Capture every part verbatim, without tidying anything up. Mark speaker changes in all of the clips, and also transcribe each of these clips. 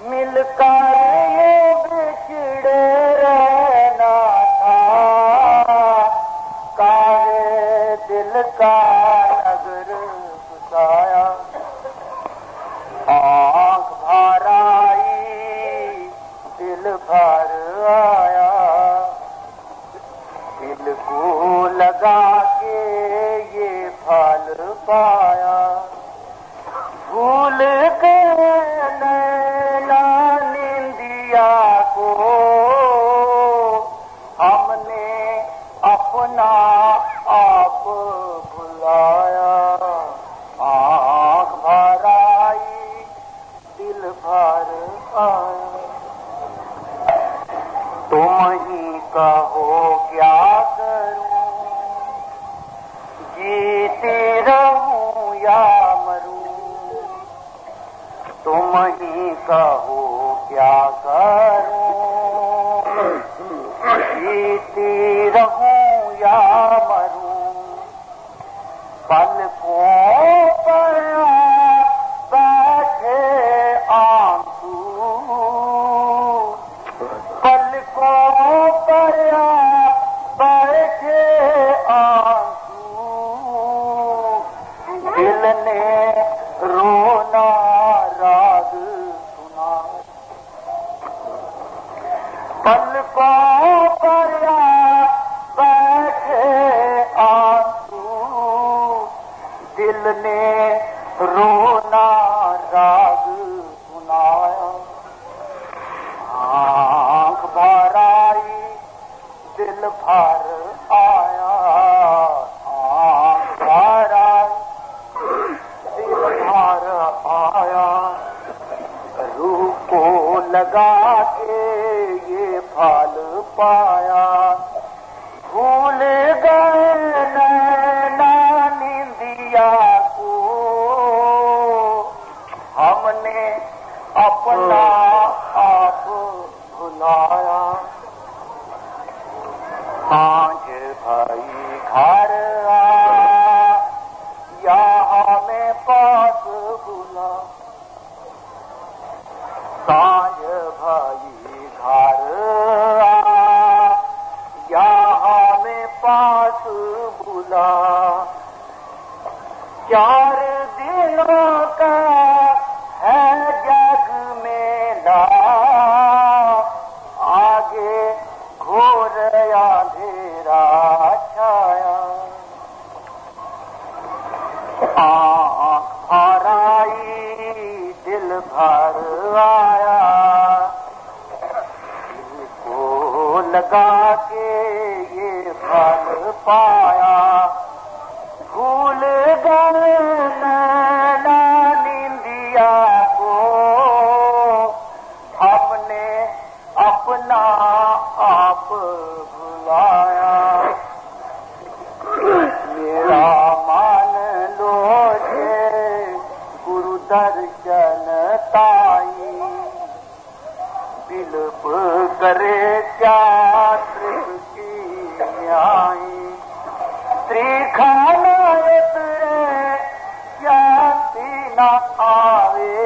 Speaker 1: मिलकर ये बिछड़े रहना था, काहे दिल का नगर गुसाया। आँख भर आई दिल भर आया, दिल को लगा के ये फल पाया। भूल गए नैना निंदिया को, हमने अपना आप भुलाया। आँख भर आई दिल भर आया। तुम ही कहो क्या करूं, जीती रहूं या मरूं। तुम ही कहो क्या करूं, जीती रहूं या मरूं। पलकों पर बैठे आंसू, पलकों पर बैठे आंसू, दिल ने रोना राग सुना। पलकों पर बैठे आंसू, दिल ने रोना राग सुनाया। आँख भर आई दिल भर आया। आँख भर आई दिल भर आया। रूह को लगा के ये फल पाया। भूल गए नैना निंदिया को, हमने अपना आप भुलाया। सांझ भाई घर आ, यहाँ में पास बुला। सांझ भाई घर आ, यहाँ में पास बुला। चार दिनों का है जग मेला, आगे घोर अंधेरा छाया। आँख भर आई दिल भर आया, दिल को लगा के ये फल पाया। भूल गए नैना निंदिया को, हमने अपना आप भुलाया। मेरा मान लो जे गुरु दर्शन ताई, बिलप करे क्या तृप्ति आई। त्रिखाना उतरे शांति न आवे,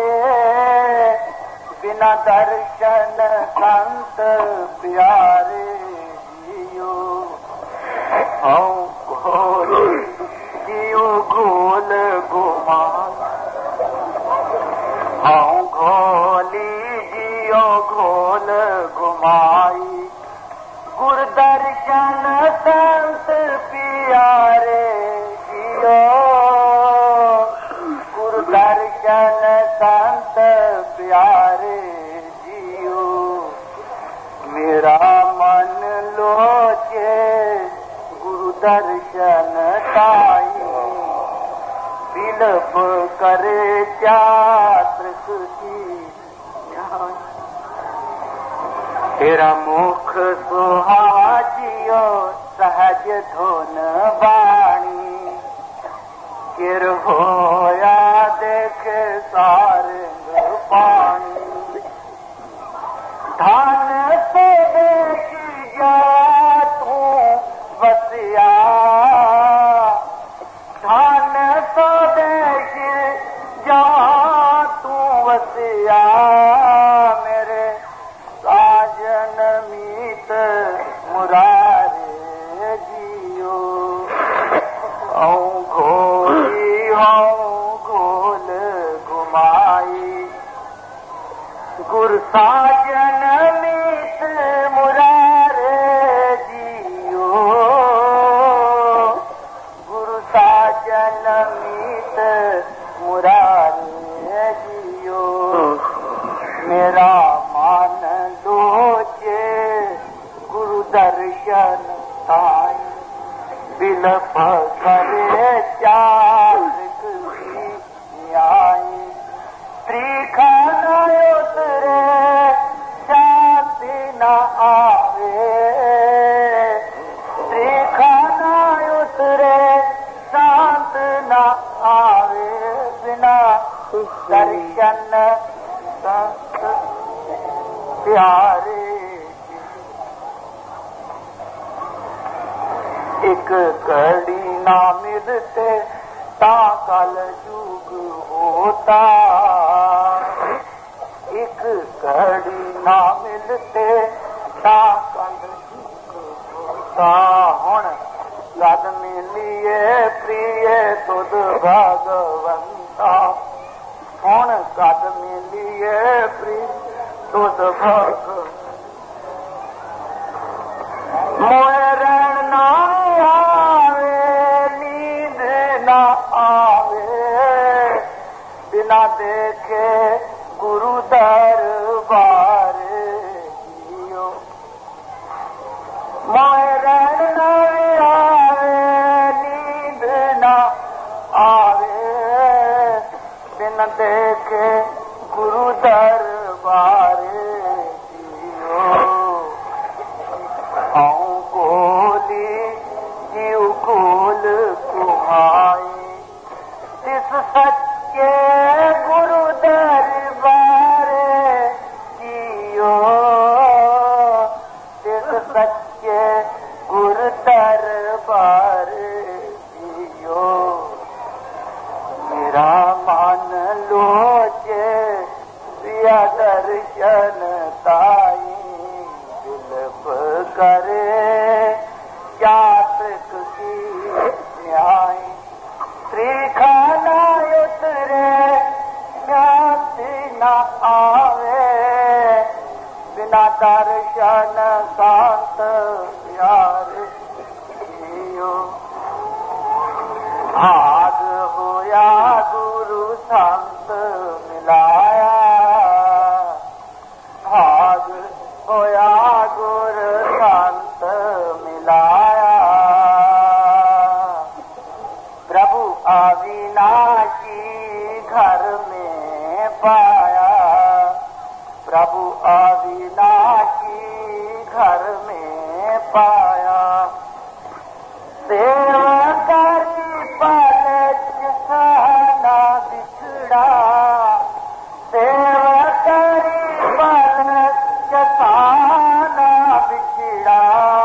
Speaker 1: बिना दर्शन संत प्यारे जियो। हम घोल जियो घोल घुमा, हम घोली जियो घोल घुमाई। गुर दर्शन संत प्यारे जियो, गुरु दर्शन संत प्यारे जियो। मेरा मन लोचे गुरु दर्शन ताई, बिलप करे चात्र की। तेरा मुख सुहाजियो सहज धुन बाणी, किर होया देख सारंग पानी। धन से देख जा तू बसिया, धन से देख जा तू बसिया। गुरु साजन मीत मुरारे जियो, गुरु साजन मीत मुरारे जियो। मेरा मान लोचे गुरु दर्शन आई, बिलप करे चारिक न्याय। त्रिखाना उतरे शांति न आवे, त्रिखाना उतरे शांत न आवे, बिना दर्शन संत प्यारे। एक कड़ी ना मिलते ता कल युग होता, एक कड़ी ना मिलते ता कल युग होता। हुण गद मिलिए प्रिय तुद भगवंता, हुण गद मिलिए प्रिय तुद भगवंता। मोह रण ना आवे, नींद ना आवे, बिना देखे गुरु दरबार जियो। मोह रण ना आवे, नींद ना आवे, बिना देखे गुरु दरबार जियो। आऊं कोली जीव कोल कुमाई, तिस सच्चे गुरु दरबार जियो, तिस सच्चे गुरु दरबार जियो। मेरा मन लोचे प्रिया दर्शन ताई, करे जातक की न्याय। त्रिखाना उतरे शांति न आवे, बिना दर्शन शांत प्यारे जियो। भाग होया गुरु संत मिलाया, भाग होया गुरु संत मिलाया। प्रभु अविनाशी घर में पाया, प्रभु अविनाशी घर में पाया। सेवा करी पलच सहना बिछड़ा, सेवा करी पलच साना बिछड़ा।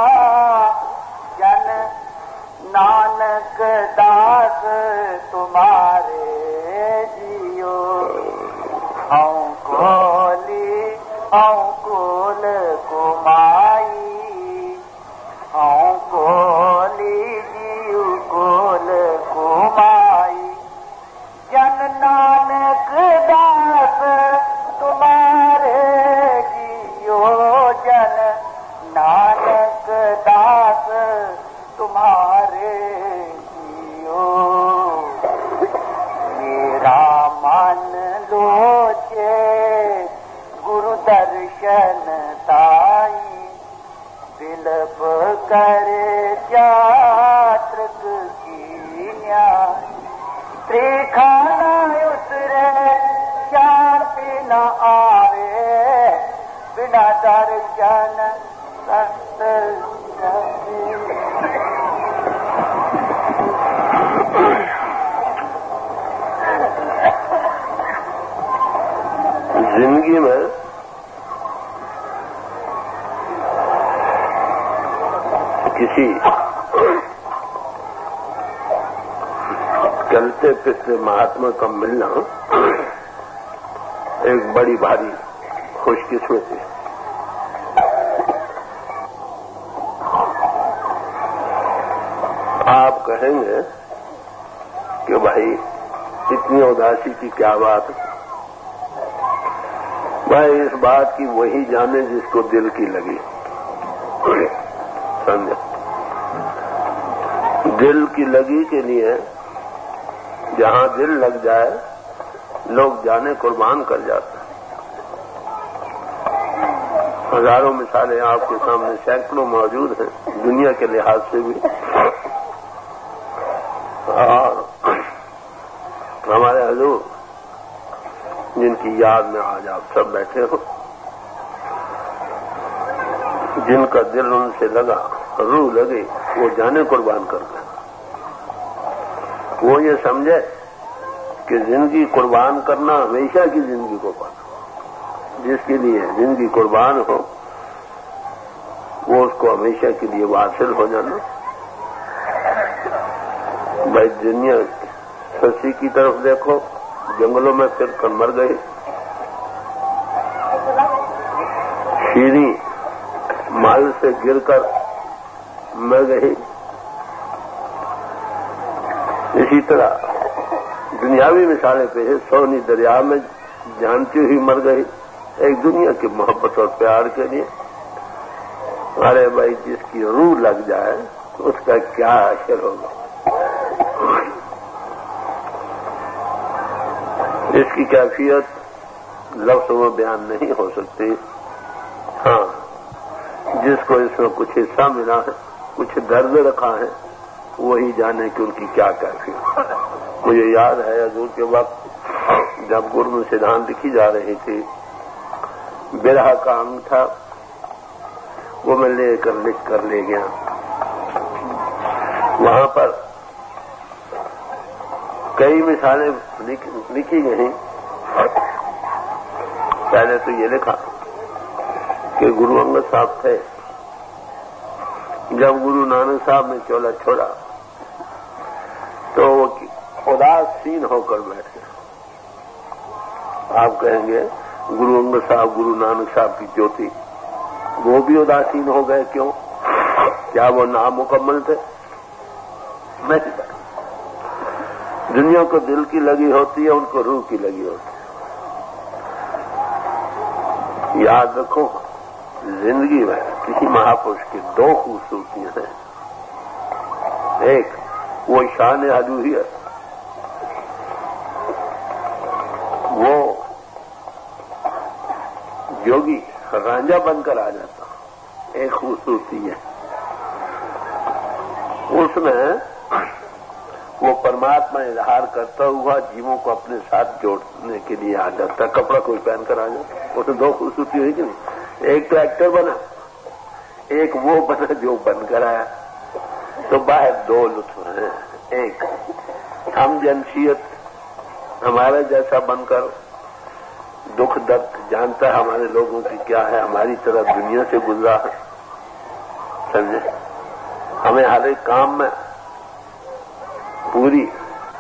Speaker 1: जन नानक दास तुम्हारे जियो, हूँ कोली हूँ कोल कुमाई, हूँ कोली जीव कोल कुमाई। जन नानक दास तुम्हारे जियो, जन नानक दास तुम्हारे जियो। मेरा मन लोचे गुरु दर्शन ताई, बिलप करे जात्रक की न्याय। त्रिखाना उतरे शांति न आवे, बिना दर्शन संत
Speaker 2: जिंदगी में किसी चलते फिरते महात्मा का मिलना एक बड़ी भारी खुशकिस्मती है। आप कहेंगे कि भाई इतनी उदासी की क्या बात। भाई इस बात की वही जाने जिसको दिल की लगी। समझे? दिल की लगी के लिए जहां दिल लग जाए लोग जाने कुर्बान कर जाते हैं। हजारों मिसालें आपके सामने सैकड़ों मौजूद हैं दुनिया के लिहाज से भी। और हमारे हुजूर जिनकी याद में आज आप सब बैठे हो, जिनका दिल उनसे लगा, रूह लगी, वो जाने कुर्बान कर गए। वो ये समझे कि जिंदगी कुर्बान करना हमेशा की जिंदगी को पाना। जिसके लिए जिंदगी कुर्बान हो वो उसको हमेशा के लिए वासिल हो जाना। भाई दुनिया शशि की तरफ देखो, जंगलों में फिर कर मर गई। शीरी माल से गिरकर मर गई। इसी तरह दुनियावी मिसालें पे है। सोनी दरिया में जानती हुई मर गई एक दुनिया की मोहब्बत और प्यार के लिए। अरे भाई जिसकी रूह लग जाए उसका क्या असर होगा। इसकी कैफियत लफ्ज़ों में बयान नहीं हो सकती। हाँ, जिसको इसमें कुछ हिस्सा मिला है, कुछ दर्द रखा है, वही जाने कि उनकी क्या कैफियत। मुझे याद है हजूर के वक्त जब गुरु सिद्धांत लिखी जा रही थी, बिरहा का अंग था, वो मैं लेकर लिख कर ले गया। वहां पर कई मिसालें लिख, लिखी गई। पहले तो ये लिखा कि गुरु अंगद साहब थे, जब गुरु नानक साहब ने चोला छोड़ा तो वो उदासीन होकर बैठे। आप कहेंगे गुरु अंगद साहब, गुरु नानक साहब की ज्योति, वो भी उदासीन हो गए क्यों? क्या वो नामुकम्मल थे? नहीं। दुनिया को दिल की लगी होती है, उनको रूह की लगी होती है। याद रखो, जिंदगी में किसी महापुरुष की दो खूबसूरतियां हैं। एक वो शान अलूहियत, वो योगी रांझा बनकर आ जाता, एक खूबसूरती है। उसमें वो परमात्मा इजहार करता हुआ जीवों को अपने साथ जोड़ने के लिए आ जाता, कपड़ा कोई पहनकर आ जाता। उसमें दो खूबसूरती हुई कि नहीं? एक तो एक्टर बना, एक वो बना जो बनकर आया। तो बाहर दो लुत्फ हैं। एक हम जनसियत हमारे जैसा बनकर दुख दर्द जानता है हमारे लोगों की क्या है, हमारी तरह दुनिया से गुजरा है। समझे? हमें हर एक काम में पूरी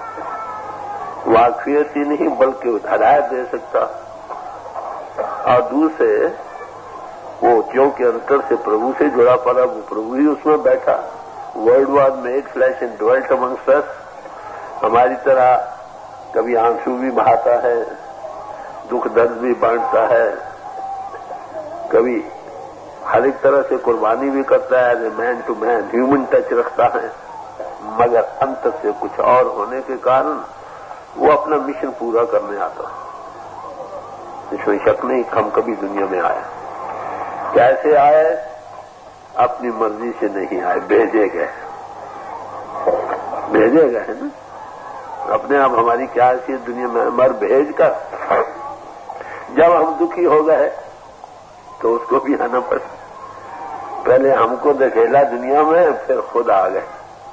Speaker 2: वाकफियत ही नहीं बल्कि हिदायत दे सकता। और दूसरे वो जो के अंतर से प्रभु से जुड़ा पड़ा, वो प्रभु ही उसमें बैठा। Word was made flesh and dwelt amongst us. हमारी तरह कभी आंसू भी बहाता है, दुख दर्द भी बांटता है, कभी हर एक तरह से कुर्बानी भी करता है, man to man human touch रखता है। मगर अंत से कुछ और होने के कारण वो अपना मिशन पूरा करने आता। इसमें शक नहीं, हम कभी दुनिया में आए। कैसे आए? अपनी मर्जी से नहीं आए, भेजे गए। भेजे गए ना, अपने आप हमारी क्या हैसियत दुनिया में, मर भेज कर जब हम दुखी हो गए तो उसको भी आना पड़ा। पहले हमको धकेला दुनिया में, फिर खुद आ गए।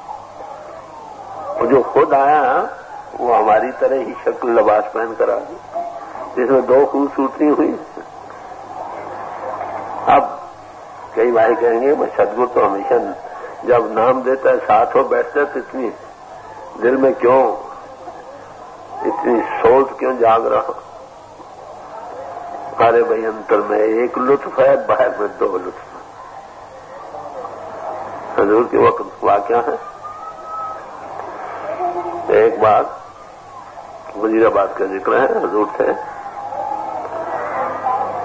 Speaker 2: और जो खुद आया वो हमारी तरह ही शक्ल लिबास पहन कर आ गया। इसमें दो खूबसूरती हुई। अब कई भाई कहेंगे मैं सदगुरु तो हमेशा जब नाम देता है साथ हो बैठता है, तो इतनी दिल में क्यों इतनी सोच क्यों जाग रहा? अरे भाई अंतर में एक लुत्फ है, बाहर में दो लुत्फ। हजूर के वक्त वाकया है। एक बार वजीराबाद का जिक्र है, हजूर थे,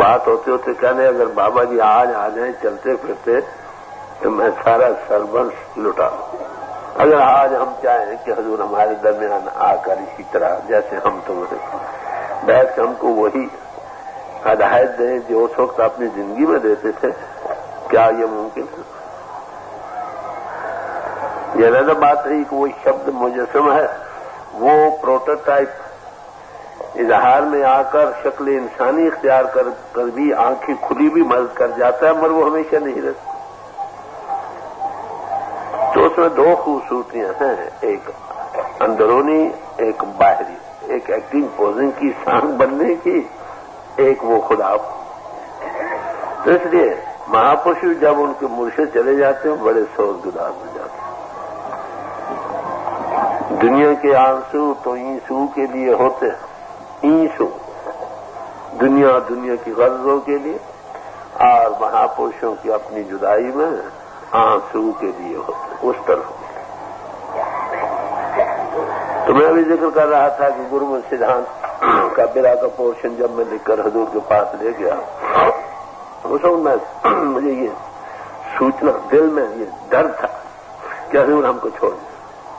Speaker 2: बात होते होते कहने अगर बाबा जी आज आ जाए चलते फिरते तो मैं सारा सर्वंस लुटा दूं। अगर आज हम चाहें कि हजूर हमारे दरमियान आकर इसी तरह जैसे हम तुम्हें बैठ के हमको वही हिदायत दें जो उस वक्त अपनी जिंदगी में देते थे, क्या ये मुमकिन है? यह अलग बात रही कि वो शब्द मुजस्सम है, वो प्रोटोटाइप इजहार में आकर शक्ल इंसानी इख्तियार कर, कर भी आंखें खुली भी मदद कर जाता है, मगर वो हमेशा नहीं रहता। तो उसमें दो खूबसूरतियां हैं, एक अंदरूनी एक बाहरी, एक एक्टिंग पोजिंग की सांग बनने की, एक वो खुदा। तो इसलिए महापुरुष जब उनके मुर्शिद चले जाते हैं बड़े शोरगुजार हो जाते हैं। दुनिया के आंसू तो ईंसू के लिए होते हैं, ईंसू दुनिया दुनिया की गर्जों के लिए, और महापुरुषों की अपनी जुदाई में आंसू के लिए होते, उस तरह। तो मैं अभी जिक्र कर रहा था कि गुरुमत सिद्धांत का बिरा का पोर्शन जब मैं लिखकर हजूर के पास ले गया, उस वक्त मैं मुझे ये सूचना दिल में ये डर था कि हजूर हमको छोड़ दें,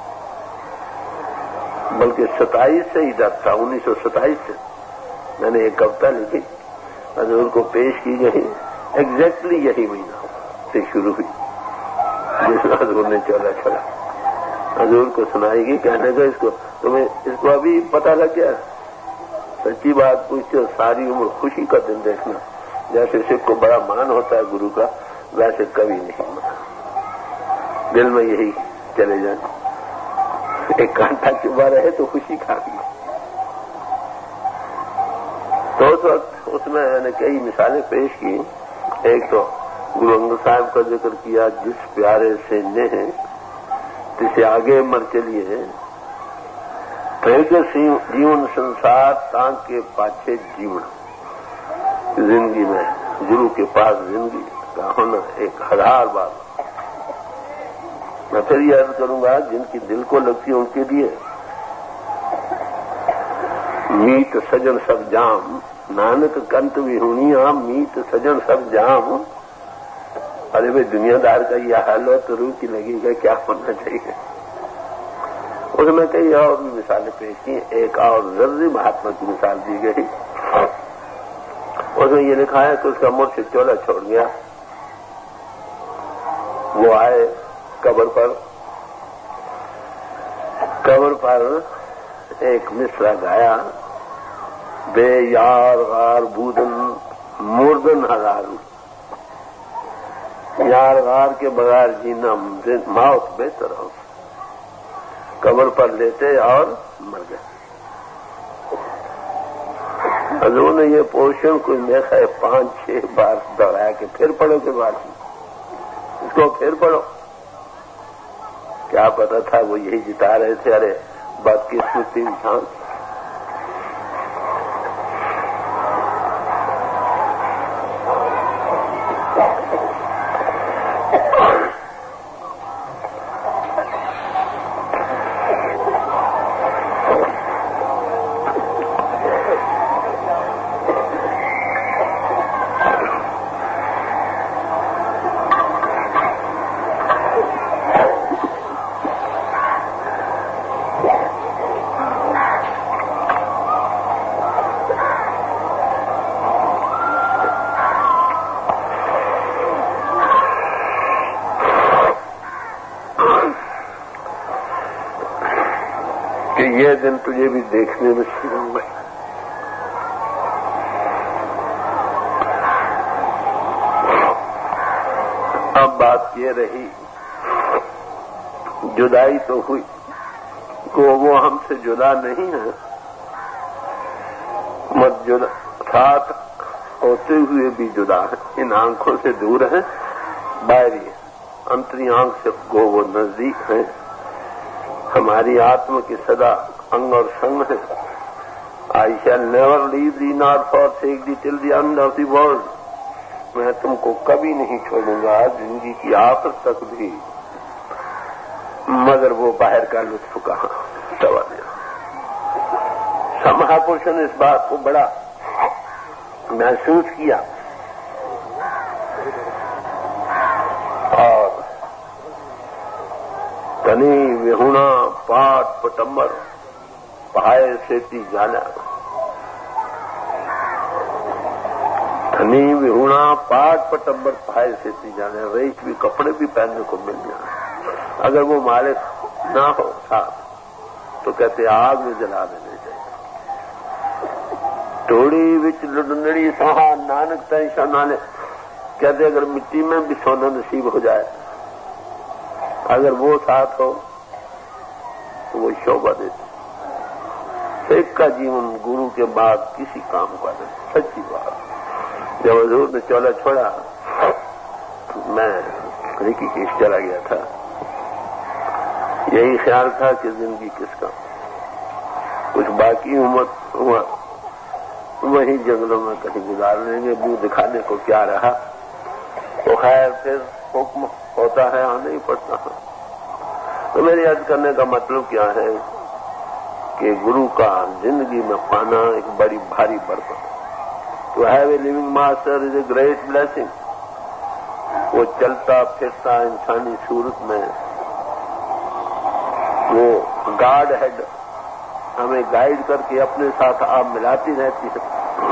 Speaker 2: बल्कि सताईस से ही डर था। उन्नीस सौ सताईस से मैंने एक कविता लिखी, हजूर को पेश की गई, एग्जैक्टली यही महीना से शुरू हुई जिसमें हजूर ने चला चला हजूर को सुनाएगी, कहने का इसको तुम्हें इसको अभी पता लग गया। सच्ची बात पूछते हो, सारी उम्र खुशी का दिन देखना, जैसे सिख को बड़ा मान होता है गुरु का, वैसे कभी नहीं माना। दिल में यही चले जाए, एक कांटा चुभा रहे तो खुशी खाती। तो उस वक्त उसमें मैंने कई मिसालें पेश की। एक तो गुरु अंगद साहब का जिक्र किया, जिस प्यारे से ने तिसे आगे मर चलिए, फिर जीवन संसार ताके पाछे जीवन। जिंदगी में गुरु के पास जिंदगी का होना एक हजार बार। मैं फिर यह अर्ज करूंगा, जिनकी दिल को लगती है उनके लिए मीत सजन सब जाम, नानक कंत विहुनिया मीत सजन सब जाम। अरे भाई दुनियादार का यह हाल हो तो रूह की लगेगा, क्या होना चाहिए। उसमें कई और भी मिसालें पेश की। एक और जर्री महात्मा की मिसाल दी गई, उसमें ये लिखा है कि उसका मुर्शिद चोला छोड़ गया। वो आए कब्र पर, कब्र पर एक मिसरा गाया, बे यार गार बूदन मुर्दन हजारू। यार गार के बगैर जीना मौत बेहतर हो। कब्र पर लेटे और मर गए। हजूर ने ये पोर्शन कोई देखा है पांच छह बार दोहराया कि फिर पढ़ो के बाद इसको फिर पढ़ो। क्या पता था वो यही जिता रहे थे। अरे बदकिस्मती इंसान। ये दिन तुझे भी देखने में शुरू हुए। अब बात ये रही, जुदाई तो हुई, को वो हमसे जुदा नहीं है, मत जुदा, साथ होते हुए भी जुदा है। इन आंखों से दूर है, बाहरी अंतरी आंख से गो वो नजदीक है। हमारी आत्मा की सदा अंग और संग है। I shall never leave thee not forsake thee till the end of the world. मैं तुमको कभी नहीं छोड़ूंगा जिंदगी की आखिर तक भी, मगर वो बाहर का लुत्फ कहां सवाल। महापुरुषों ने इस बात को बड़ा महसूस किया और तनी विहुणा पाट पटंबर पाए सेती जाना, धनी विहुणा पाट पटंबर पाए सेती जाने, रेच भी कपड़े भी पहनने को मिल जाए। अगर वो मालिक ना हो साहब तो कहते आग में जला देने चाहिए। टोड़ी विच लुडनड़ी सहा नानक तय शानाने, कहते अगर मिट्टी में भी सोना नसीब हो जाए, अगर वो साथ हो तो वो शोभा देते। एक का जीवन गुरु के बाद किसी काम का नहीं, सच्ची बात। जब हजूर ने चोला छोड़ा, मैं ऋषिकेश चला गया था। यही ख्याल था कि जिंदगी किसका, कुछ बाकी उम्र हुआ वही जंगलों में कहीं गुजार लेंगे, मुंह दिखाने को क्या रहा। तो खैर फिर हुक्म होता है, आना ही पड़ता है। तो मेरी अर्ज करने का मतलब क्या है कि गुरु का जिंदगी में पाना एक बड़ी भारी बरकत। To have a living master is a great blessing. वो चलता फिरता इंसानी सूरत में वो गार्ड हेड हमें गाइड करके अपने साथ आप मिलाती रहती है।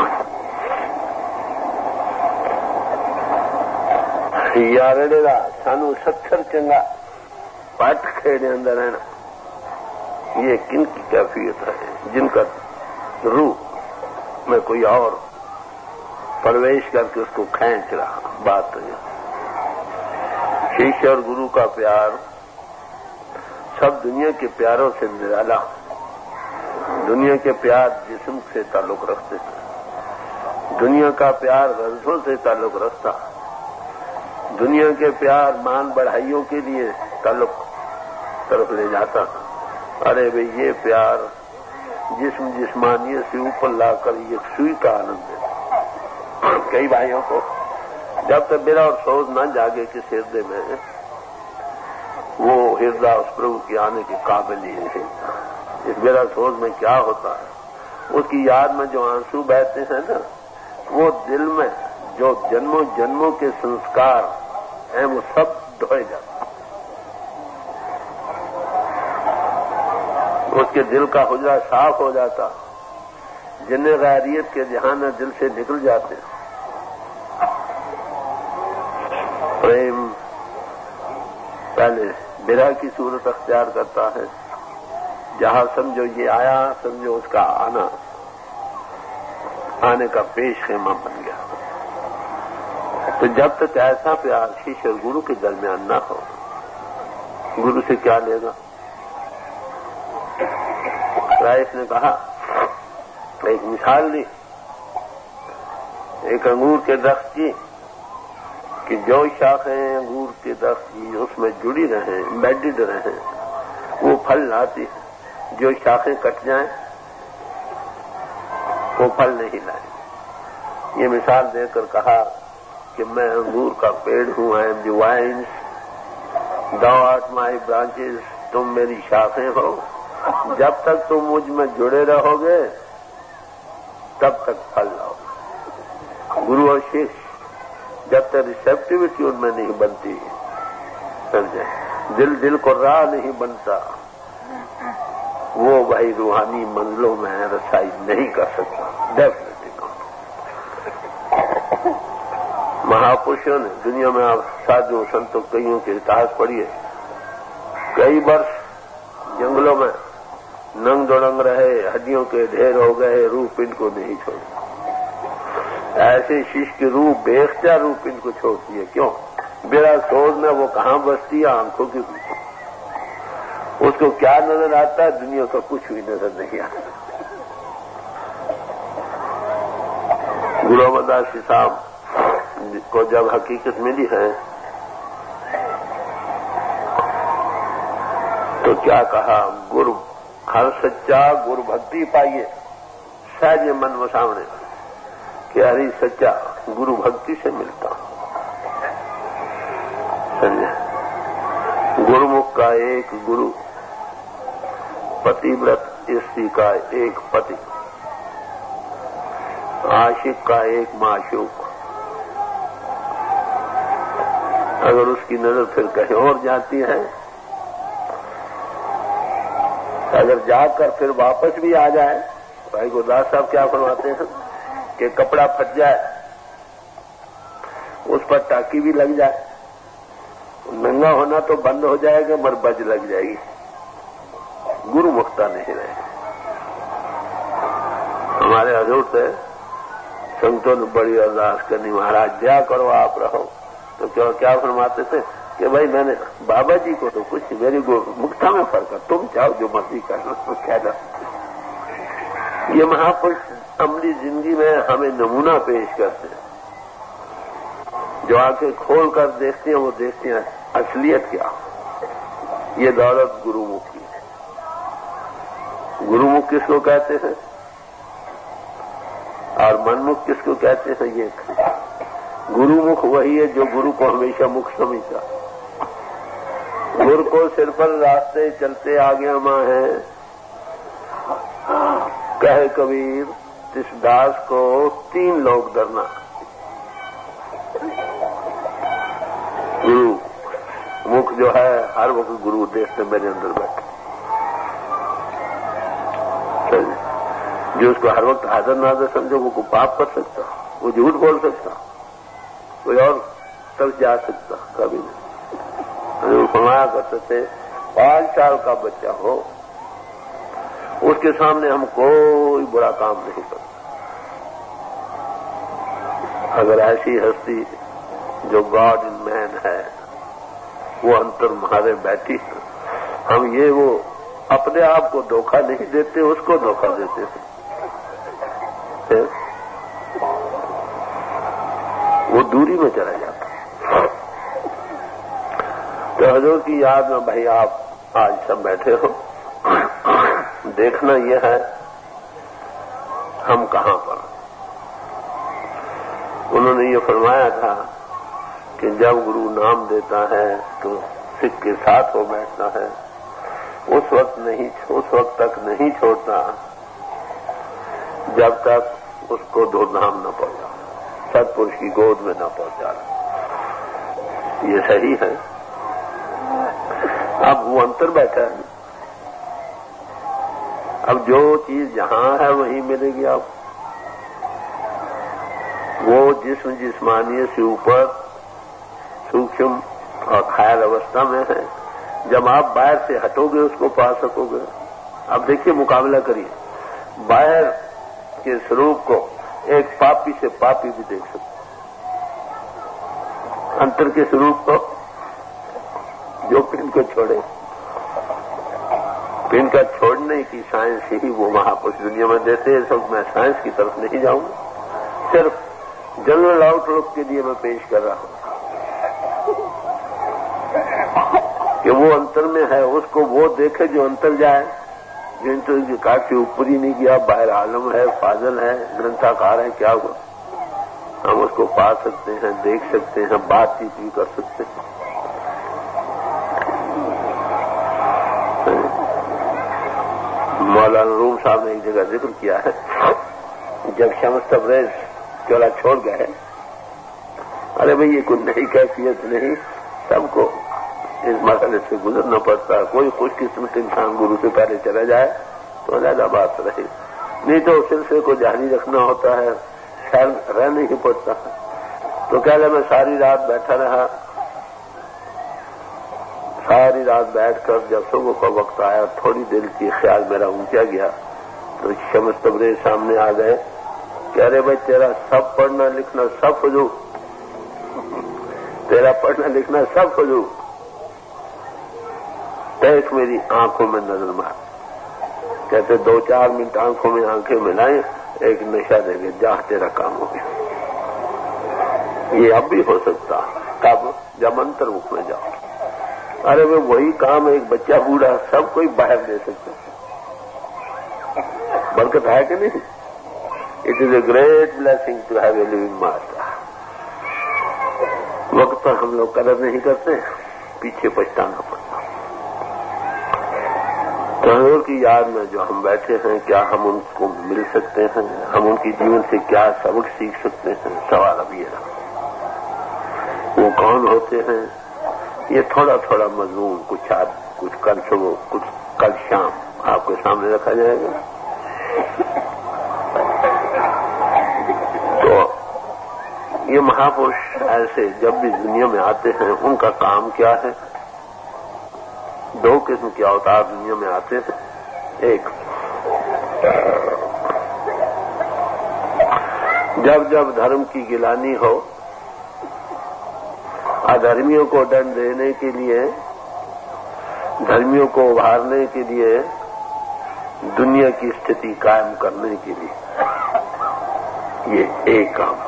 Speaker 2: यारेगा सानू सत्सर चंगा पाठ खेड़े अंदर रहना, ये किन की कैफियत है जिनका रूह में कोई और प्रवेश करके उसको खींच रहा। बात तो यह शिष्य और गुरु का प्यार सब दुनिया के प्यारों से निराला। दुनिया के प्यार जिस्म से ताल्लुक रखते हैं, दुनिया का प्यार गर्जों से ताल्लुक रखता, दुनिया के प्यार मान बढ़ाइयों के लिए ताल्लुक तरफ ले जाता। अरे भाई ये प्यार जिस्म जिस्मानियत से ऊपर लाकर ये सुई का आनंद देता। कई भाइयों को जब तक बेरा और सोच न जागे कि हृदय में, वो हृदय उस प्रभु के आने के काबिल ही है। इस बेरा सोच में क्या होता है, उसकी याद में जो आंसू बहते हैं ना, वो दिल में जो जन्मों जन्मों के संस्कार हैं वो सब धोए जाते। उसके दिल का हुजरा साफ हो जाता, जिन्हें गैरियत के जहान दिल से निकल जाते। प्रेम पहले बिरह की सूरत अख्तियार करता है, जहां समझो ये आया, समझो उसका आना आने का पेश खेमा बन गया। तो जब तक ऐसा प्यार शिष्य और गुरु के दरमियान न हो, गुरु से क्या लेगा। राइस ने कहा, एक मिसाल ली एक अंगूर के दरख्त की, कि जो शाखें अंगूर के दरख्त की उसमें जुड़ी रहे, एम्बेडेड रहे, वो फल लाती है। जो शाखें कट जाएं वो फल नहीं लाए। ये मिसाल देकर कहा कि मैं अंगूर का पेड़ हूं, I am the vines, thou art my branches, तुम मेरी शाखें हो। जब तक तुम मुझ में जुड़े रहोगे तब तक फल लाओ। गुरु और शिष्य जब तक रिसेप्टिविटी उनमें नहीं बनती, समझे, दिल दिल को राह नहीं बनता, वो भाई रूहानी मंजिलों में रसाई नहीं कर सकता। Definitely not. महापुरुषों ने दुनिया में आप साधुओं संतों कईयों के इतिहास पढ़िए, कई वर्ष जंगलों में नंग दौड़ंग रहे, हड्डियों के ढेर हो गए, रूह पिंड को नहीं छोड़ी। ऐसे शिष्य की रूह बेख्तियार रूह पिंड को छोड़ती है। क्यों? बेरा सोच में वो कहां बसती है, आंखों के पीछे। उसको क्या नजर आता है? दुनिया का कुछ भी नजर नहीं आता। गुरु अमरदास जी साहब को जब हकीकत मिली है तो क्या कहा, गुरु हर सच्चा गुरु भक्ति पाइए, सहज मन वसावने, कि हरी सच्चा गुरु भक्ति से मिलता। समझे? गुरुमुख का एक गुरु, पतिव्रत स्त्री का एक पति, आशिक का एक माशूक, अगर उसकी नजर फिर कहीं और जाती है, अगर जाकर फिर वापस भी आ जाए, भाई गुरदास साहब क्या फरमाते हैं कि कपड़ा फट जाए, उस पर टाकी भी लग जाए, नंगा होना तो बंद हो जाएगा मगर बज लग जाएगी, गुरु मुक्ता नहीं रहेगा। हमारे हजूर से संतों ने बड़ी अरदास करनी, महाराज दया करो आप रहो, तो क्या क्या फरमाते थे कि भाई मैंने बाबा जी को तो कुछ मेरी मुक्ता में फर्क है, तुम चाहो जो मर्जी करना तो क्या कर। ये महापुरुष अमली जिंदगी में हमें नमूना पेश करते हैं, जो आंखें खोल कर देखते हैं वो देखते हैं असलियत क्या। ये दौलत गुरुमुख की है। गुरुमुख किसको कहते हैं और मनमुख किसको कहते हैं? ये गुरुमुख वही है जो गुरु को हमेशा मुख समझता। गुरु को सिर पर रास्ते चलते आगे मां है, कहे कबीर तिस दास को तीन लोग डरना। गुरु मुख जो है हर वक्त गुरु देखते मेरे अंदर बैठे, जो उसको हर वक्त हाजिर नाजर समझो वो को पाप कर सकता, वो झूठ बोल सकता, कोई और तक जा सकता कभी नहीं। फरमाया करते थे पांच साल का बच्चा हो उसके सामने हम कोई बुरा काम नहीं करते। अगर ऐसी हस्ती जो गॉड इन मैन है वो अंतर मारे बैठी, हम ये वो अपने आप को धोखा नहीं देते, उसको धोखा देते हैं। वो दूरी में चला जाता। तो हजूर की याद में भाई आप आज सब बैठे हो, देखना यह है हम कहां पर। उन्होंने ये फरमाया था कि जब गुरु नाम देता है तो सिख के साथ हो बैठता है, उस वक्त नहीं, उस वक्त तक नहीं छोड़ता जब तक उसको दुर्नाम न पहुंचा, सत्पुरुष की गोद में न पहुंचा। ये सही है। अब वो अंतर बैठा है, अब जो चीज जहां है वहीं मिलेगी। आप वो जिस्म जिस्मानिय से ऊपर सूक्ष्म और ख्याल अवस्था में है, जब आप बाहर से हटोगे उसको पा सकोगे। अब देखिए मुकाबला करिए, बाहर के स्वरूप को एक पापी से पापी भी देख सकते, अंतर के स्वरूप को जो पिंड को छोड़े, पिंड का छोड़ने की साइंस ही वो महापुरुष दुनिया में देते हैं। सब मैं साइंस की तरफ नहीं जाऊंगा, सिर्फ जनरल आउटलुक के लिए मैं पेश कर रहा हूं कि वो अंतर में है, उसको वो देखे जो अंतर जाए, जो इंटर की काट से ऊपर ही नहीं गया, बाहर आलम है, फाजल है, ग्रंथाकार है, क्या हुआ, हम उसको पा सकते हैं, देख सकते हैं, बातचीत भी कर सकते हैं। मौलाना रूम साहब ने एक जगह जिक्र किया है, जब शम्स तबरेज चोला छोड़ गए, अरे भाई ये कोई नई कैफियत नहीं, सबको इस मसले से गुजरना पड़ता है। कोई खुशकिस्मत इंसान गुरु से पहले चला जाए तो ज्यादा बात रहे, नहीं तो सिलसिले को जारी रखना होता है, खैर रह नहीं पड़ता। तो कह ले मैं सारी रात बैठा रहा, सारी रात बैठकर जब सुबह का वक्त आया थोड़ी देर की ख्याल मेरा ऊंचा गया तो शम्स तबरेज सामने आ गए कि अरे भाई तेरा सब पढ़ना लिखना सब फजूल, तेरा पढ़ना लिखना सब फजूल, देख मेरी आंखों में नजर मार। कहते दो चार मिनट आंखों में आंखें मिलाएं, एक नशा देंगे, जा तेरा काम हो गया। ये अब भी हो सकता, कब? जब अंतर्मुख में जाओ। अरे वे वही काम एक बच्चा बूढ़ा सब कोई बाहर दे सकता है, बरकत है कि नहीं? It is a great blessing to have a living master. वक्त पर हम लोग कदर नहीं करते, पीछे पछताना पड़ता। तहजोर की याद में जो हम बैठे हैं, क्या हम उनको मिल सकते हैं? हम उनकी जीवन से क्या सबक सीख सकते हैं? सवाल अब ये रहा। वो कौन होते हैं? ये थोड़ा थोड़ा मजमून कुछ आज कुछ कल सुबह कुछ कल शाम आपके सामने रखा जाएगा। तो ये महापुरुष ऐसे जब भी दुनिया में आते हैं, उनका काम क्या है? दो किस्म के अवतार दुनिया में आते हैं। एक, जब जब धर्म की गिलानी हो, अधर्मियों को दंड देने के लिए, धर्मियों को उभारने के लिए, दुनिया की स्थिति कायम करने के लिए, ये एक काम।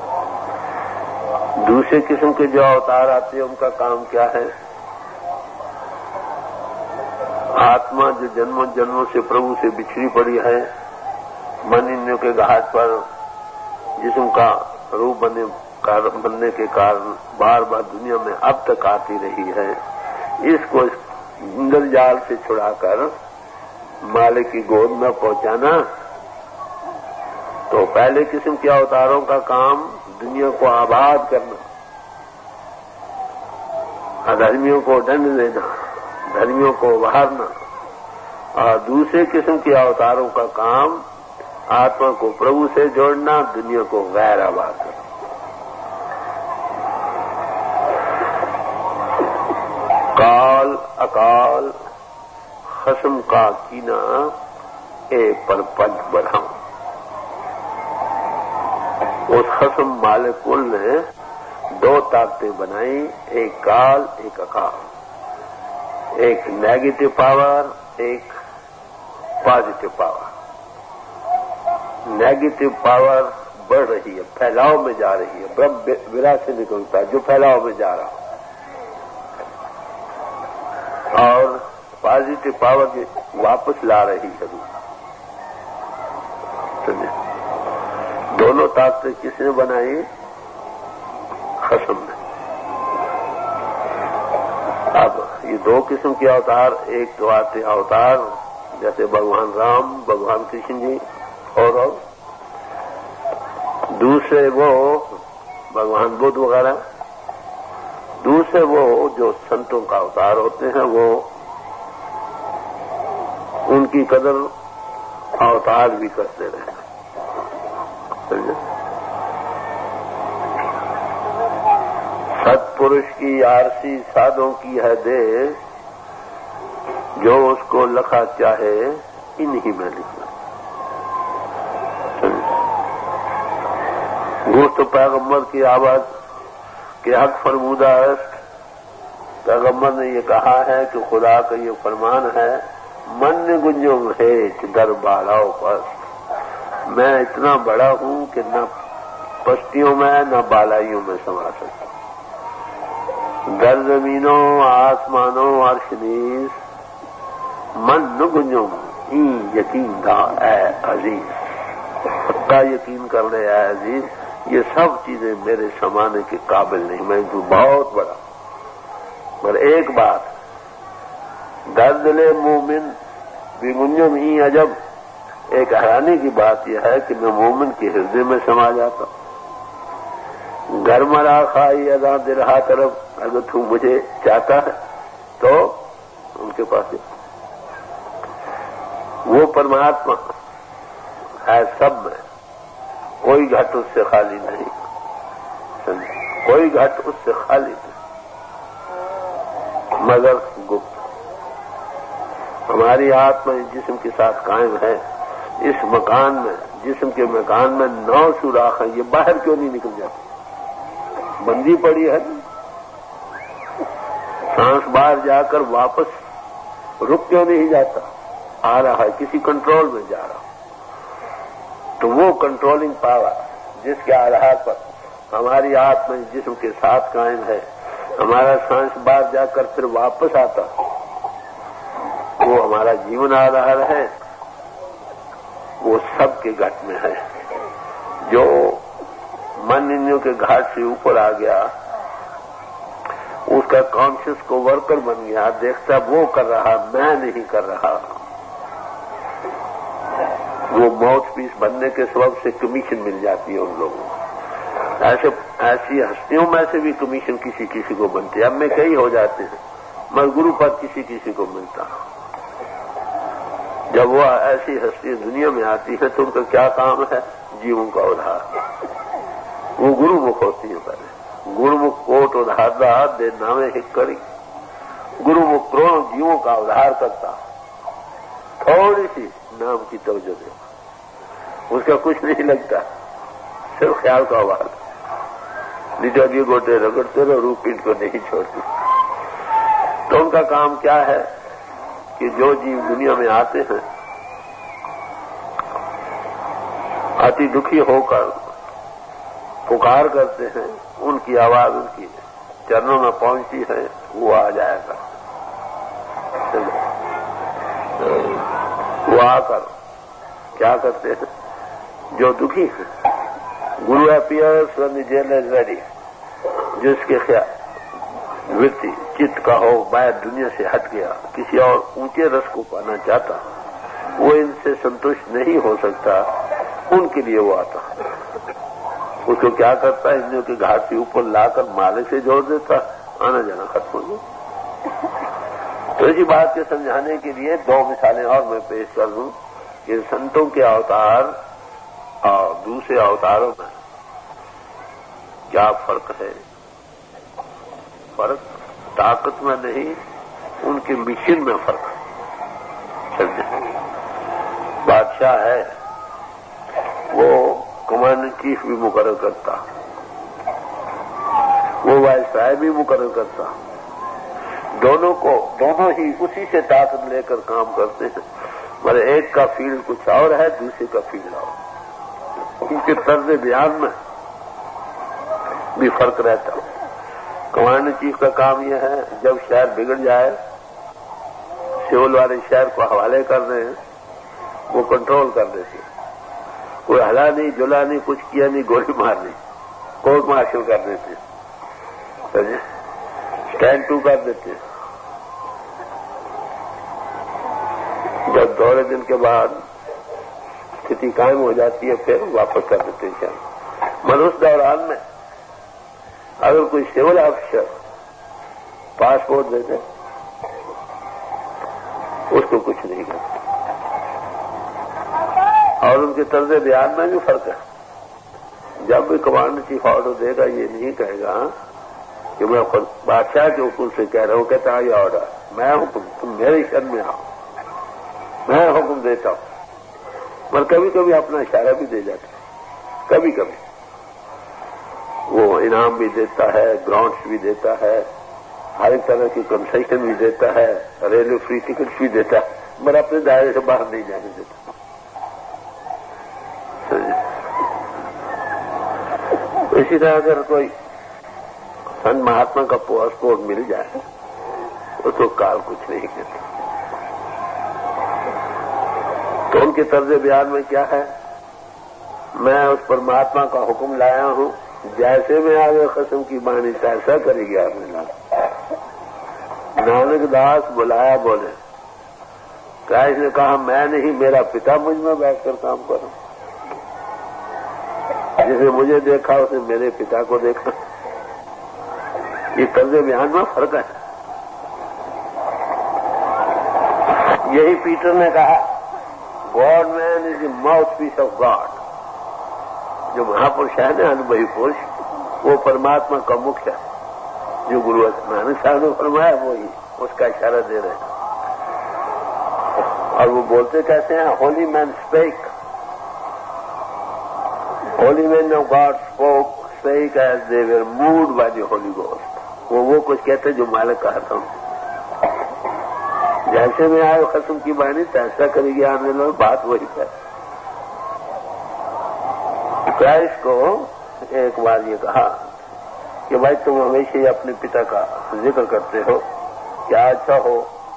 Speaker 2: दूसरे किस्म के जो अवतार आते हैं, उनका काम क्या है? आत्मा जो जन्मों जन्मों से प्रभु से बिछड़ी पड़ी है, मन इंद्रियों के घाट पर जिस्म का रूप बने बनने के कारण बार बार दुनिया में अब तक आती रही है, इसको इंद्र जाल से छुड़ाकर मालिक की गोद में पहुंचाना। तो पहले किस्म के अवतारों का काम दुनिया को आबाद करना, अधर्मियों को दंड देना, धर्मियों को उभारना। और दूसरे किस्म के अवतारों का काम आत्मा को प्रभु से जोड़ना, दुनिया को गैर आबाद करना। काल अकाल खसम का कीना ए पर पद बढ़ाऊं। उस खसम मालिक कुल ने दो ताकतें बनाई, एक काल एक अकाल, एक नेगेटिव पावर, एक पॉजिटिव पावर। नेगेटिव पावर बढ़ रही है, फैलाव में जा रही है, ब्रह्म विरा से निकलता है जो फैलाव में जा रहा है, और पॉजिटिव पावर वापस ला रही है। समझे? दोनों ताकतें किसने बनाई? खसम ने। अब ये दो किस्म के अवतार, एक तो आते अवतार जैसे भगवान राम, भगवान कृष्ण जी, और, और दूसरे वो भगवान बुद्ध वगैरह। दूसरे वो जो संतों का अवतार होते हैं, वो उनकी कदर अवतार भी करते रहे। समझे? सत्पुरुष की आरसी साधों की है दे, जो उसको लखा चाहे इन्हीं में लिखना। गुस्त पैगम्बर की आवाज के हक फरमूदा अस्त, पैगम्बर ने ये कहा है कि खुदा का ये फरमान है, मन गुंजुम है कि दर बालाओ पर, मैं इतना बड़ा हूं कि न पश्तियों में न बालाइयों में समा सकता। दर जमीनों आसमानों अर्शनीस, मन न गुंजुम ई यकीन दा ए अजीज, पक्का यकीन कर ले ए अजीज, ये सब चीजें मेरे समाने के काबिल नहीं, मैं तो बहुत बड़ा। पर एक बात, दर्दले मोमिन बिगुंजम ही अजब, एक हैरानी की बात यह है कि मैं मोमिन के हृदय में समा जाता हूं। घर मरा खाई अदा दिरहा तरफ, अगर तू मुझे चाहता है तो उनके पास वो परमात्मा है सब में, कोई घट उससे खाली नहीं, कोई घट उससे खाली नहीं, मगर गुप्त। हमारी आत्मा इस जिस्म के साथ कायम है, इस मकान में, जिस्म के मकान में नौ सुराख है, ये बाहर क्यों नहीं निकल जाती? बंदी पड़ी है, सांस बाहर जाकर वापस रुक क्यों नहीं जाता? आ रहा है, किसी कंट्रोल में जा रहा। तो वो कंट्रोलिंग पावर जिसके आधार पर हमारी आत्मा जिस्म के साथ कायम है, हमारा सांस बाहर जाकर फिर वापस आता, वो हमारा जीवन आधार है, वो सबके घट में है। जो मन इंद्रियों के घाट से ऊपर आ गया, उसका कॉन्शियस को वर्कर बन गया, देखता वो कर रहा, मैं नहीं कर रहा, वो माउथ पीस बनने के सबब से कमीशन मिल जाती है उन लोगों को। ऐसे ऐसी हस्तियों में से भी कमीशन किसी किसी को बनती है। अब में कई हो जाते हैं, मगर गुरु पद किसी किसी को मिलता। जब वो ऐसी हस्ती दुनिया में आती है तो उनका क्या काम है? जीवों का उद्धार। वो गुरुमुख होती है। पहले गुरुमुख कोट उद्धार दे नामे हित करी। गुरुमुख करोड़ों जीवों का उद्धार करता। थोड़ी सी नाम की तवज्जो दे, उसका कुछ नहीं लगता, सिर्फ ख्याल का आवाज। निजागी गोटे रगड़ते रहो, रूप पीठ को नहीं छोड़ती। तो उनका काम क्या है कि जो जीव दुनिया में आते हैं अति दुखी होकर पुकार करते हैं, उनकी आवाज उनकी चरणों में पहुंचती है, वो आ जाएगा। वो आकर क्या करते हैं? जो दुखी है, guru appears when the jail is ready. जिसके ख्याल वृत्ति चित्त का हो मैं दुनिया से हट गया, किसी और ऊंचे रस को पाना चाहता, वो इनसे संतुष्ट नहीं हो सकता, उनके लिए वो आता। उसको क्या करता है? इंद्रियों की घाट के ऊपर लाकर माले से जोड़ देता, आना जाना खत्म हो गया। तो इसी बात के समझाने के लिए दो मिसालें और मैं पेश कर दूं कि संतों के अवतार और दूसरे अवतारों में क्या फर्क है। फर्क ताकत में नहीं, उनके मिशन में फर्क समझे। बादशाह है, वो कमांडेंट चीफ भी मुकर्रर करता, वो वायसराय भी मुकर्रर करता। दोनों को दोनों ही उसी से ताकत लेकर काम करते हैं, मगर एक का फील्ड कुछ और है, दूसरे का फील्ड और। उनके तर्ज बयान में भी फर्क रहता। कमांडेंट चीफ का काम यह है, जब शहर बिगड़ जाए, सिविल वाले शहर को हवाले कर रहे हैं, वो कंट्रोल कर देते। कोई हला नहीं, जुला नहीं, कुछ किया नहीं, गोली मार दी, कोर्ट मार्शल कर देते, स्टैंड टू कर देते। जब थोड़े दिन के बाद स्थिति कायम हो जाती है, फिर वापस कर देते हैं शहर। मगर उस दौरान में अगर कोई सिविल ऑफिसर पासपोर्ट देते, उसको कुछ नहीं करते। और उनके तर्ज बयान में भी फर्क है। जब भी कमांडर चीफ ऑर्डर देगा, ये नहीं कहेगा कि मैं खुद बादशाह के हुक्म से कह रहा हूं, कहता ये ऑर्डर मैं हुक्म, तुम मेरे शरण में आओ, मैं हुक्म देता हूं। मगर कभी कभी अपना इशारा भी दे जाता है, कभी कभी वो इनाम भी देता है, ग्रांट्स भी देता है, हर एक तरह की कंसेशन भी देता है, रेलवे फ्री टिकट भी देता है, मगर अपने दायरे से बाहर नहीं जाने देता। इसी तरह अगर कोई संत महात्मा का पासपोर्ट मिल जाए, उसको काल कुछ नहीं कहता। तो उनके तर्ज बयान में क्या है? मैं उस परमात्मा का हुक्म लाया हूं, जैसे मैं आगे कसम की बानी ऐसा करेगी आपने। नानक दास बुलाया, बोले कैश ने कहा मैं नहीं, मेरा पिता मुझ में बैठकर काम करो। जिसने मुझे देखा उसने मेरे पिता को देखा। ये तर्ज बयान में फर्क है। यही पीटर ने कहा, God man is the mouthpiece of God. जो महापुरुष है ना, अनुभवी पुरुष, वो परमात्मा का मुख है। जो गुरु नानक साहब ने फरमाया वही उसका इशारा दे रहे हैं। और वो बोलते कैसे हैं? Holy man spake, holy man of God spoke spake as they were moved by the holy ghost. वो वो कुछ कहते जो मालिक कहता हूं, जैसे में आए खसम की बानी तैसा करेगी आने लो, बात वही है। क्राइस्ट को एक बार ये कहा कि भाई तुम हमेशा ही अपने पिता का जिक्र करते हो, क्या अच्छा हो।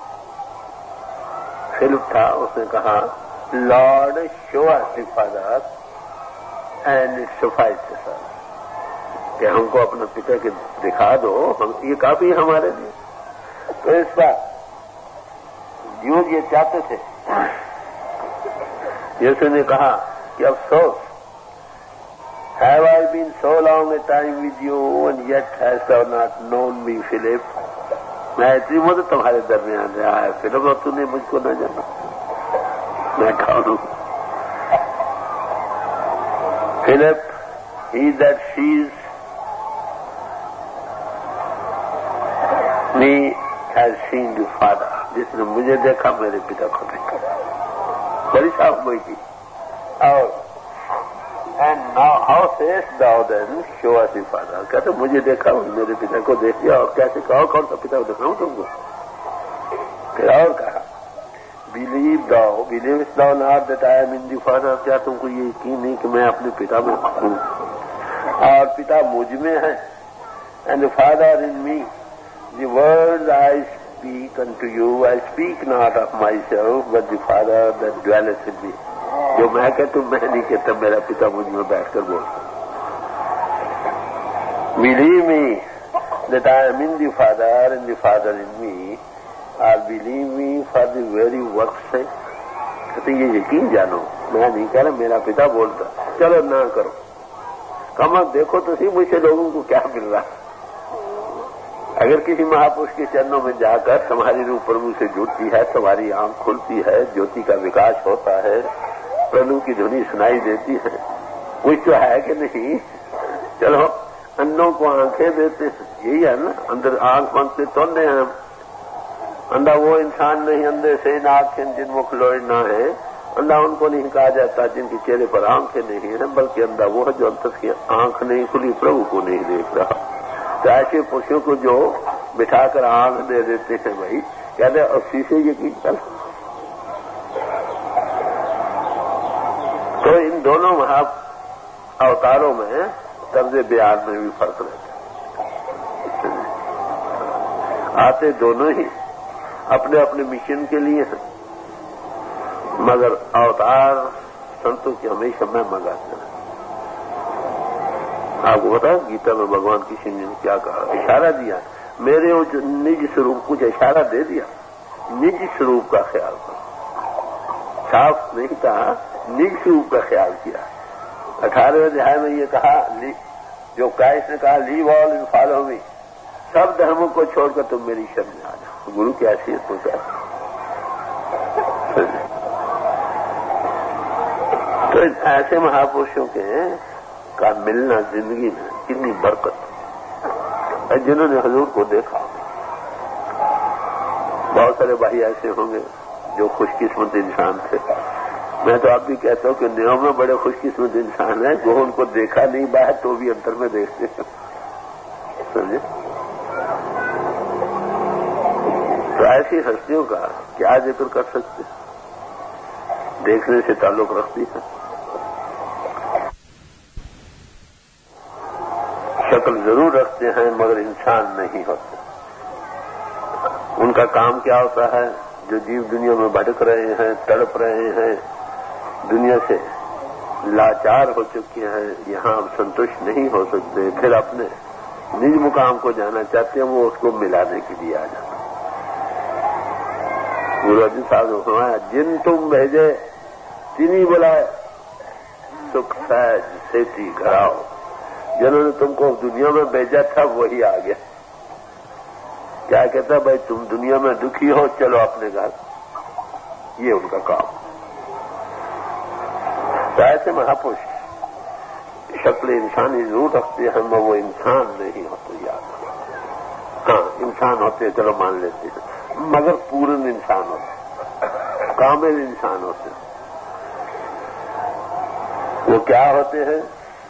Speaker 2: फिलिप था, उसने कहा Lord show us the Father and it suffices us, कि हमको अपने पिता के दिखा दो, हम ये काफी हमारे लिए। तो इस बार योग ये चाहते थे यीशु ने कहा कि अफसोस, have I been so long a time with you and yet hast thou not known me, Philip. मैं इतनी मदद तुम्हारे दरमियान रहा है फिलिप, और तूने मुझको न जाना। मैं कौन हूं? Philip, he that sees me has seen the Father। जिसने मुझे देखा मेरे पिता को देखा। बड़ी साफ हुई थी। और and now how sayest thou then show us the Father। कहते मुझे देखा, मेरे पिता को देख लिया, और कैसे कहो कौन सा पिता को दिखाऊं तुमको? फिर और कहा, believe thou, believest thou not that I am in the Father। क्या तुमको ये यकीन नहीं कि मैं अपने पिता में हूं और पिता मुझ में है? And the Father in me, the words I speak unto you, I speak not of myself, but the Father that dwelleth in me। जो मैं कहता हूं मैं नहीं कहता, मेरा पिता मुझ में बैठकर बोलता। Believe me that I am in the Father and the Father in me, or believe me for the very work's sake। कहते ये यकीन जानो, मैं नहीं कह रहा, मेरा पिता बोलता। चलो ना करो, कम अब देखो तो सही मुझसे लोगों को क्या मिल रहा। अगर किसी महापुरुष के चरणों में जाकर तुम्हारी रूह प्रभु से जुड़ती है, तुम्हारी आंख खुलती है, ज्योति का विकास होता है, प्रभु की ध्वनि सुनाई देती है, कुछ तो है कि नहीं? चलो अन्नों को आंखें देते हैं, यही है ना। अंदर आंख बनते तो नहीं हम अंधा वो इंसान नहीं, अंधे से नाखें जिन मुख लोई ना है। अंधा उनको नहीं कहा जाता जिनके चेहरे पर आंखें नहीं है, बल्कि अंधा वो है जो अंतर की आंख नहीं खुली, प्रभु को नहीं देख रहा। तो ऐसे पुरुषों को जो बिठाकर आंख दे देते हैं, भाई कहते हैं अस्सी से यकीन चल। तो इन दोनों महा अवतारों में तर्ज बयान में भी फर्क रहता है। आते दोनों ही अपने अपने मिशन के लिए हैं, मगर अवतार संतों की हमेशा मैं मंगाता है। आपको पता है गीता में भगवान कृष्ण ने क्या कहा? इशारा दिया, मेरे वो जो निज स्वरूप कुछ इशारा दे दिया, निज स्वरूप का ख्याल करो। साफ नहीं कहा, निज स्वरूप का ख्याल किया। अठारहवें अध्याय में ये कहा, जो क्राइस्ट ने कहा, leave all in follow me, सब धर्मों को छोड़कर तुम मेरी शरण में आ जाओ। गुरु की हैसियत तो क्या? तो ऐसे महापुरुषों के का मिलना जिंदगी में कितनी बरकत है। जिन्होंने हजूर को देखा, बहुत सारे भाई ऐसे होंगे जो खुशकिस्मत इंसान थे। मैं तो आप भी कहता हूं कि नियम में बड़े खुशकिस्मत इंसान है, वो उनको देखा नहीं बाहर तो भी अंतर में देखते हैं। समझे? तो ऐसी हस्तियों का क्या जिक्र कर सकते, देखने से ताल्लुक रखती है। शक्ल जरूर रखते हैं मगर इंसान नहीं होते। उनका काम क्या होता है? जो जीव दुनिया में भटक रहे हैं, तड़प रहे हैं, दुनिया से लाचार हो चुके हैं, यहां अब संतुष्ट नहीं हो सकते, फिर अपने निज मुकाम को जाना चाहते हैं, वो उसको मिलाने के लिए आ जाते। गुरु अर्जुन साहब ने फरमाया, जिन तुम भेजे तिन्हीं बुलाए, सुख सहज सेठी घराओ। जिन्होंने तुमको दुनिया में भेजा था वही आ गया। क्या कहता, भाई तुम दुनिया में दुखी हो, चलो अपने घर। ये उनका काम। तो ऐसे महापुरुष शक्ल इंसानी जरूर रखते हैं, हम वो इंसान नहीं होते। याद, हाँ इंसान होते, चलो मान लेते हैं, मगर पूर्ण इंसान होते, कामिल इंसान होते। वो क्या होते हैं?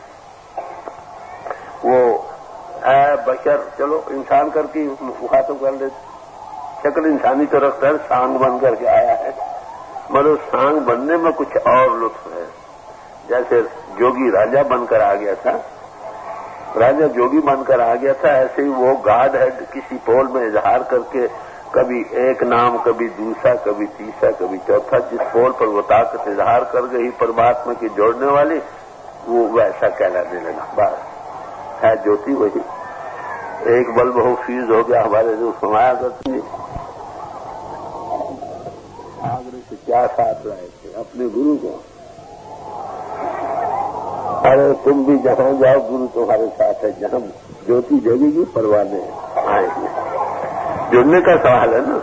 Speaker 2: वो है बशर, चलो इंसान करके मुखातब कर ले। शक्ल इंसानी तो रखता है, सांग बन करके आया है, मगर उस सांग बनने में कुछ और लुत्फ है। जैसे जोगी राजा बनकर आ गया था, राजा जोगी बनकर आ गया था, ऐसे ही वो गार्ड हेड किसी पोल में इजहार करके कभी एक नाम, कभी दूसरा, कभी तीसरा, कभी चौथा, जिस पोल पर वो ताकत इजहार कर गई परमात्मा की जोड़ने वाली, वो वैसा कहलाने लगा। बस है ज्योति वही। एक बल्ब हो फ्यूज हो गया, हमारे जो समाया करते आगरे से क्या साथ लाए थे अपने गुरु को। अरे तुम भी जहां जाओ गुरु तुम्हारे साथ है, जहां ज्योति जगेगी परवाने आएंगे। जुड़ने का सवाल है ना।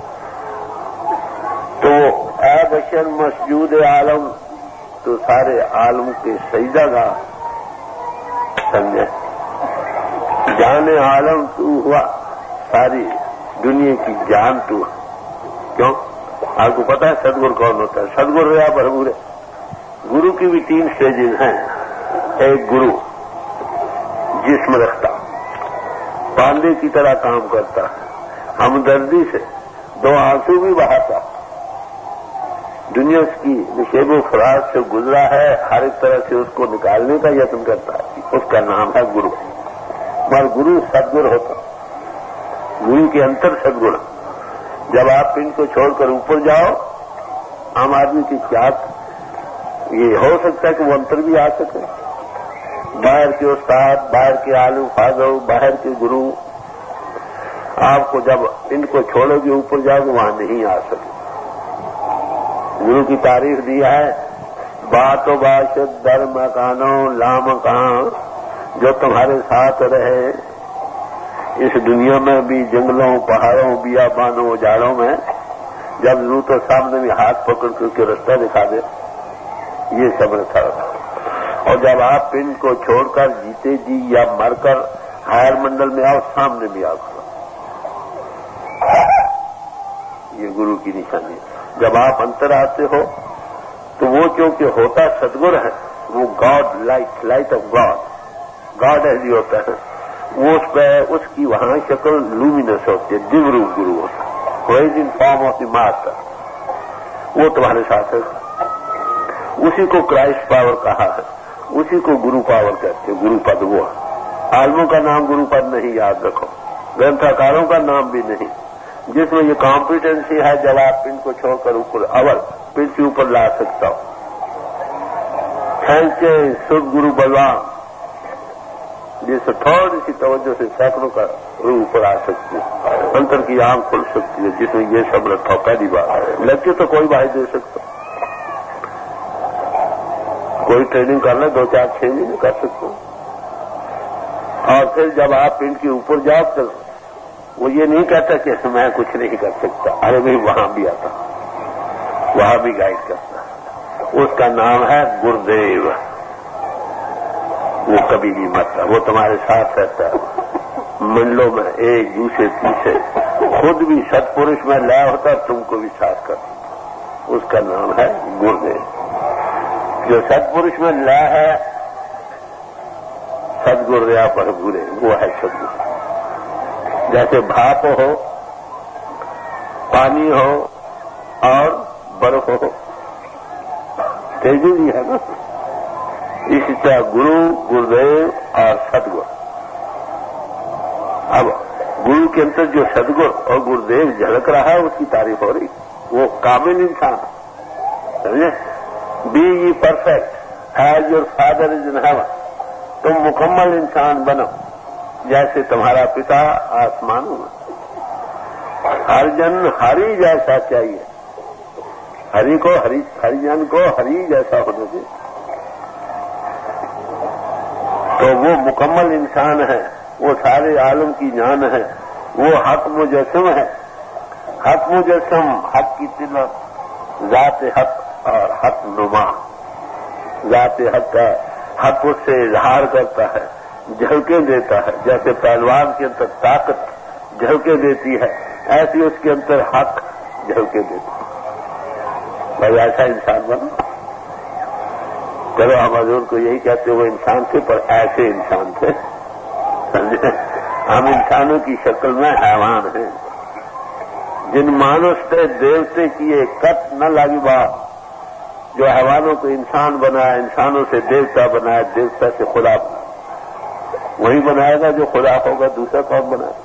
Speaker 2: तो ऐ बशर मसजूद आलम, तो सारे आलम के सजदा का समझे। जाने आलम तू हुआ, सारी दुनिया की जान तू। क्यों? आपको पता है सदगुरु कौन होता है? सदगुरु या भरपूर है। गुरु की भी तीन स्टेजेस हैं। एक गुरु जिस्म रखता, पांडे की तरह काम करता, हमदर्दी से दो आंसू भी बहाता, दुनिया की निशेबो फराज से गुजरा है, हर एक तरह से उसको निकालने का यत्न करता है, उसका नाम है गुरु। मगर गुरु सदगुरु होता, गुरु के अंतर सदगुरु। जब आप इनको छोड़कर ऊपर जाओ, आम आदमी की क्या ये हो सकता है कि वो अंतर भी आ सके। बाहर के उस्ताद, बाहर के आलू फाजो, बाहर के गुरु, आपको जब इनको छोड़ोगे ऊपर जाओगे वहां नहीं आ सके। गुरु की तारीफ दी है, बातो बाशद दर मकानो लाम कहां, जो तुम्हारे साथ रहे इस दुनिया में भी, जंगलों पहाड़ों बियाबानों झाड़ों में, जब जरूर तो सामने भी हाथ पकड़ करके रास्ता दिखा दे, ये समर्थ है। और जब आप इनको छोड़कर जीते जी या मरकर हायर मंडल में आओ, सामने भी आओ, ये गुरु की निशानी है। जब आप अंतर आते हो तो वो क्योंकि होता सदगुरु है, वो God light, light of God, God ऐसी होता है, वो उस पर उसकी वहां शक्ल लूमिनस होती है, दिव्य रूप गुरु होता है, in form of the master, वो तुम्हारे साथ है। उसी को क्राइस्ट पावर कहा है, उसी को गुरु पावर कहते हैं, गुरु पद। वो आलमों का नाम गुरु पद नहीं, याद रखो, ग्रंथकारों का नाम भी नहीं, जिसमें ये कॉम्पिटेंसी है। जब आप इनको छोड़कर ऊपर अवल पिन से ऊपर ला सकता हो, खेलचे शुद्ध गुरु बलवान, जिससे थोड़ी सी तवज्जो से सैकड़ों का रूह ऊपर आ सकती है, अंतर की आंख खुल सकती है, जिसमें ये सब रखा हो। पहली बात लगे तो कोई भाई दे सकता, कोई ट्रेनिंग करना दो चार छह महीने कर सकते हो। और फिर जब आप इनके ऊपर जाओ तो वो ये नहीं कहता कि मैं कुछ नहीं कर सकता, अरे भाई वहां भी आता, वहां भी गाइड करता। उसका नाम है गुरुदेव। वो कभी नहीं मरता, वो तुम्हारे साथ रहता है, मंडलों में एक दूसरे पीछे, खुद भी सत्पुरुष में लय होता, तुमको भी साथ करता। उसका नाम है गुरुदेव। जो सत्पुरुष में लय है, सदगुरु या भरपूरे, वो है सदगुरु। जैसे भाप हो, पानी हो और बर्फ हो, तेजी भी है ना। इसी तरह गुरु, गुरुदेव और सदगुरु। अब गुरु के अंदर जो सदगुरु और गुरुदेव झलक रहा है, उसकी तारीफ हो रही। वो कामिल इंसान, समझे। बी ये perfect as your father is in heaven. तुम मुकम्मल इंसान बनो जैसे तुम्हारा पिता आसमानों में। हर जन हरि जैसा चाहिए, हरि को हरि, हरिजन को हरि जैसा होना चाहिए। तो वो मुकम्मल इंसान है, वो सारे आलम की जान है, वो हक मुजस्सम है। हक मुजस्सम, हक की तिलक, जाते हक और हक नुमा। जाते हक का हक उससे इजहार करता है, झलके देता है। जैसे पहलवान के अंदर ताकत झलके देती है, ऐसी उसके अंदर हक झलके देता है। भाई ऐसा इंसान बनो। चलो हम हजूर को यही कहते वो इंसान थे, पर ऐसे इंसान थे, समझे। हम इंसानों की शक्ल में हैवान हैं। जिन मानुष थे देवते किए कत न लागी बात। जो हैवानों को इंसान बनाया, इंसानों से देवता बनाया, देवता से खुदा बनाया, वही बनाएगा जो खुदा होगा। दूसरा कौन बनाएगा।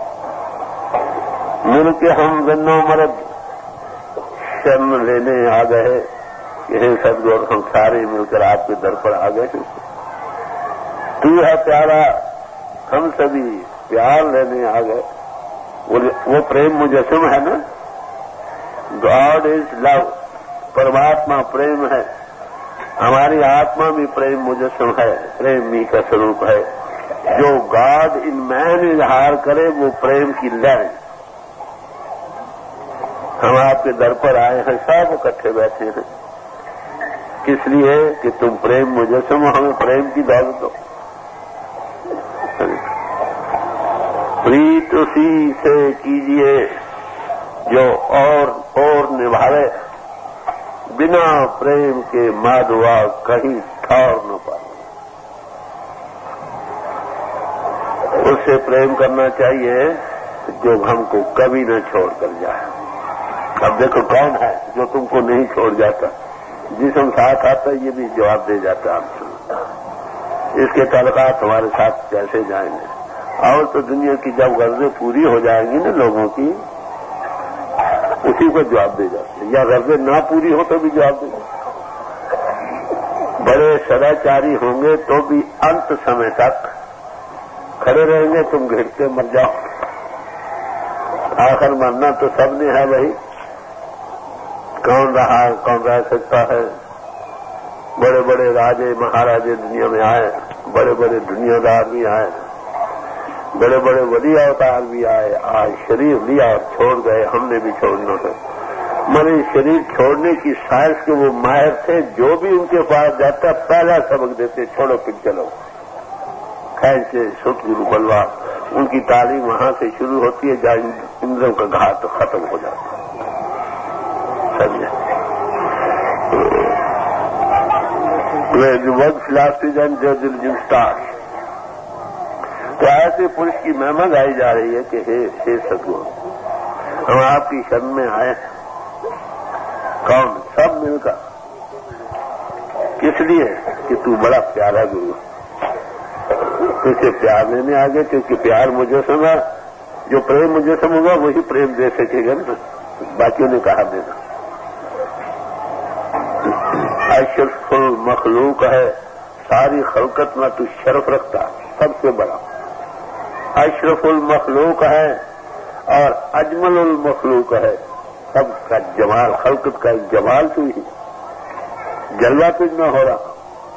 Speaker 2: मिल के हम गन्नो मरद शरण लेने आ गए, यही सदगुरु हम सारे मिलकर आपके दर पर आ गए। तू है प्यारा, हम सभी प्यार लेने आ गए। वो, वो प्रेम मुजस्सम है ना। गॉड इज लव, परमात्मा प्रेम है। हमारी आत्मा भी प्रेम मुजस्सम है, प्रेम ही का स्वरूप है। जो गॉड इन मैन इजहार करे वो प्रेम की लहर। हम आपके दर पर आए हैं, सब इकट्ठे बैठे हैं, किस लिए कि तुम प्रेम मुजस्सम हो, हमें प्रेम की दौलत दो। प्रीत उसी से कीजिए जो और और निभावे, बिना प्रेम के माधवा कहीं ठौर न पाए। उससे प्रेम करना चाहिए जो हमको कभी न छोड़ कर जाए। अब देखो कौन है जो तुमको नहीं छोड़ जाता, जिसम साथ आता ये भी जवाब दे जाता आपसे। इसके ताल्लुकात तुम्हारे साथ कैसे जाएंगे? और तो दुनिया की जब गर्जें पूरी हो जाएंगी ना लोगों की, उसी को जवाब दे जाते, या गर्जें ना पूरी हो तो भी जवाब दे जाते। बड़े सदाचारी होंगे तो भी अंत समय तक खड़े रहेंगे, तुम घिरते मर जाओ। आखिर मरना तो सबने है भाई, कौन रहा कौन रह सकता है। बड़े बड़े राजे महाराजे दुनिया में आए, बड़े बड़े दुनियादार भी आए, बड़े बड़े वली अवतार भी आए, आज शरीर लिया और छोड़ गए, हमने भी छोड़ना है। मरे शरीर छोड़ने की साइंस के वो माहिर थे, जो भी उनके पास जाता पहला सबक देते, छोड़ो फिर चलो। खैर से सतगुरु बलवा, उनकी तालीम वहां से शुरू होती है जहां इंद्रों का घाट खत्म हो जाता है। Where the word philosophy and the religion starts. तो ऐसे पुरुष की महिमा गाई जा रही है कि हे हे सतगुरु, हम आपकी शरण में आए। कौन? सब मिलकर। किस लिए? कि तू बड़ा प्यारा गुरु, तुझसे प्यार लेने आ गए, क्योंकि प्यार मुझे समझा, जो प्रेम मुझे समझा वही प्रेम दे सकेगा ना, बाकियों ने कहा देना। अशरफुल मखलूक है, सारी खलकत में तू शरफ रखता, सबसे बड़ा अशरफुल मखलूक है और अजमलुल मखलूक है, सबका जमाल, खलकत का जमाल तू ही, जलवा तुझ में हो रहा।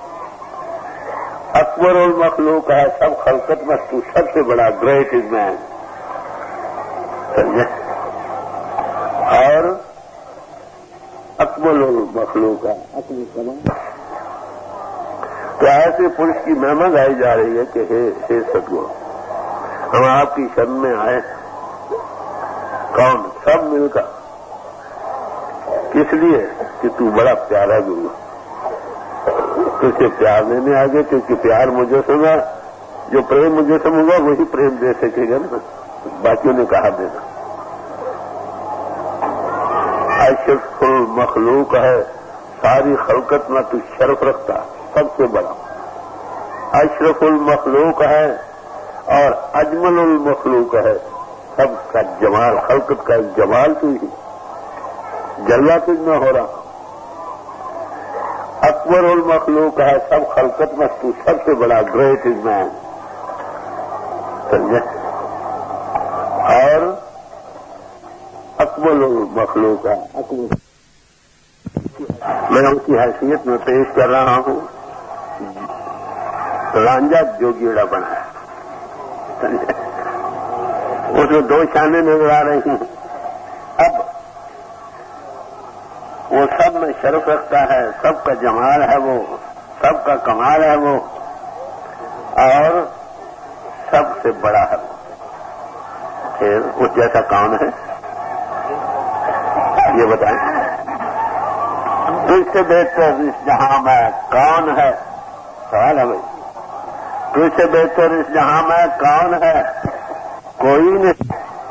Speaker 2: अकबरुल मखलूक है, सब खलकत में तू सबसे बड़ा, ग्रेट इज मैन, समझे। और अकबरुल मखलूक है, अकबल कमाल। तो ऐसे पुरुष की महिमा गाई जा रही है कि हे हे सतगुरु, हम आपकी शरण में आए। कौन? सब मिलकर। किस लिए? कि तू बड़ा प्यारा गुरु, तुझसे प्यार लेने आ गए, क्योंकि प्यार मुझे समझा, जो प्रेम मुझे समझा वही प्रेम दे सकेगा ना, बाकियों ने कहा देना। अशरफुल मखलूक है, सारी खलकत में तू शरफ रखता, सबसे बड़ा अशरफुल मखलूक है और अजमलुल मखलूक है, सबका जमाल, खलकत का जमाल तू ही, जलवा तुझ में हो रहा। अकबरुल मखलूक है, सब खलकत में तू सबसे बड़ा, ग्रेट इज मैन, समझे। और अकबरुल मखलूक है, अकबर। मैं उनकी हैसियत में पेश कर रहा हूं, रांझा जोगीड़ा बना है, समझे। उसमें दो शाने नजर आ रही हैं। अब वो सब में शरफ रखता है, सबका जमाल है वो, सबका कमाल है वो, और सबसे बड़ा है वो। फिर उस जैसा कौन है ये बताएं। तुझसे बेहतर इस जहां में कौन है? सवाल है भाई। तुझसे बेहतर इस जहां में कौन है? कोई नहीं।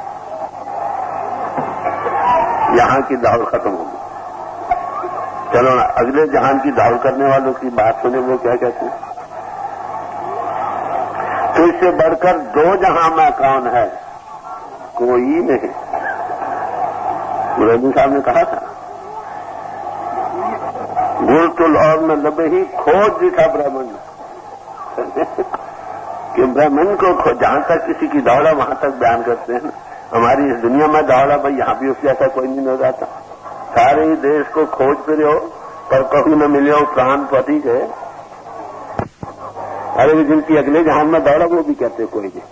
Speaker 2: यहां की दौड़ खत्म होगी। चलो ना अगले जहान की दौड़ करने वालों की बात सुने, वो क्या कहते हैं। तुझसे बढ़कर दो जहां में कौन है? कोई नहीं। मुरैदी साहब ने कहा था, गुरतुल और न लबे ही खोज दिखा ब्राह्मण कि ब्राह्मण को जहां तक किसी की दौड़ा वहां तक बयान करते हैं। हमारी इस दुनिया में दौड़ा भाई, यहां भी उस जैसा कोई नहीं हो जाता। सारे ही देश को खोज फिरे हो पर कहू न मिले प्राण पति के। अरे जिनकी अगले जहां में दौड़ा वो भी कहते कोई नहीं।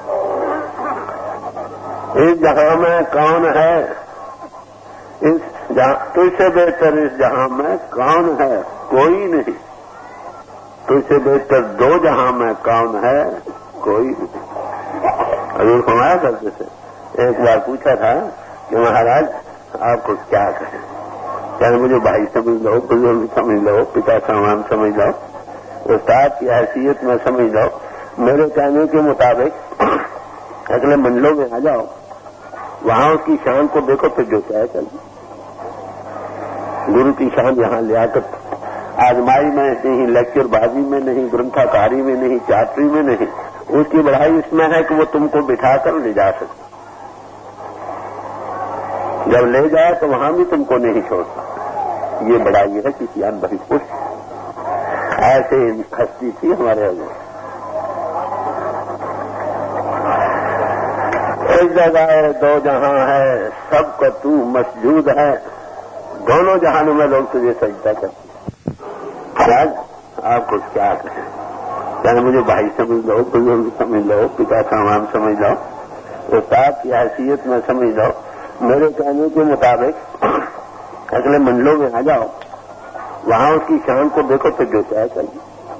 Speaker 2: इस जहां में कौन है, इस तुझसे बेहतर इस जहां में कौन है, कोई नहीं। तुझसे बेहतर दो जहां में कौन है, कोई नहीं। हजूर फरमाया करते थे, एक बार पूछा था कि महाराज आपको क्या कहें, चाहे मुझे भाई समझ लो, बुजुर्ग समझ लो, पिता सामान समझ लो, उस्ताद की हैसियत में समझ लो, मेरे कहने के मुताबिक अगले मंडलों में आ जाओ, वहां उसकी शान को देखो, फिर जो चाहे चल। गुरु की शान यहां लियाकत आजमाई में नहीं, लेक्चरबाजी में नहीं, ग्रंथाकारी में नहीं, चाटरी में नहीं, उसकी बढ़ाई इसमें है कि वो तुमको बिठाकर ले जा सकते। जब ले जाए तो वहां भी तुमको नहीं छोड़ता। ये बढ़ाई है किसी अनुभवी पुरुष। ऐसे हस्ती थी हमारे अगर। एक जगह है, दो जहां है, सबका तू मसजूद है, दोनों जहानों में लोग तुझे सजदा करते। आज आपको क्या कहें, चाहे मुझे भाई समझ लो, बुजुर्ग समझ लो, पिता सामान समझ लो, उस्ताद की हैसियत में समझ लो, मेरे कहने के मुताबिक अगले मंडलों में आ जाओ, वहां उसकी शान को देखो, फिर जो चाहे चलिए।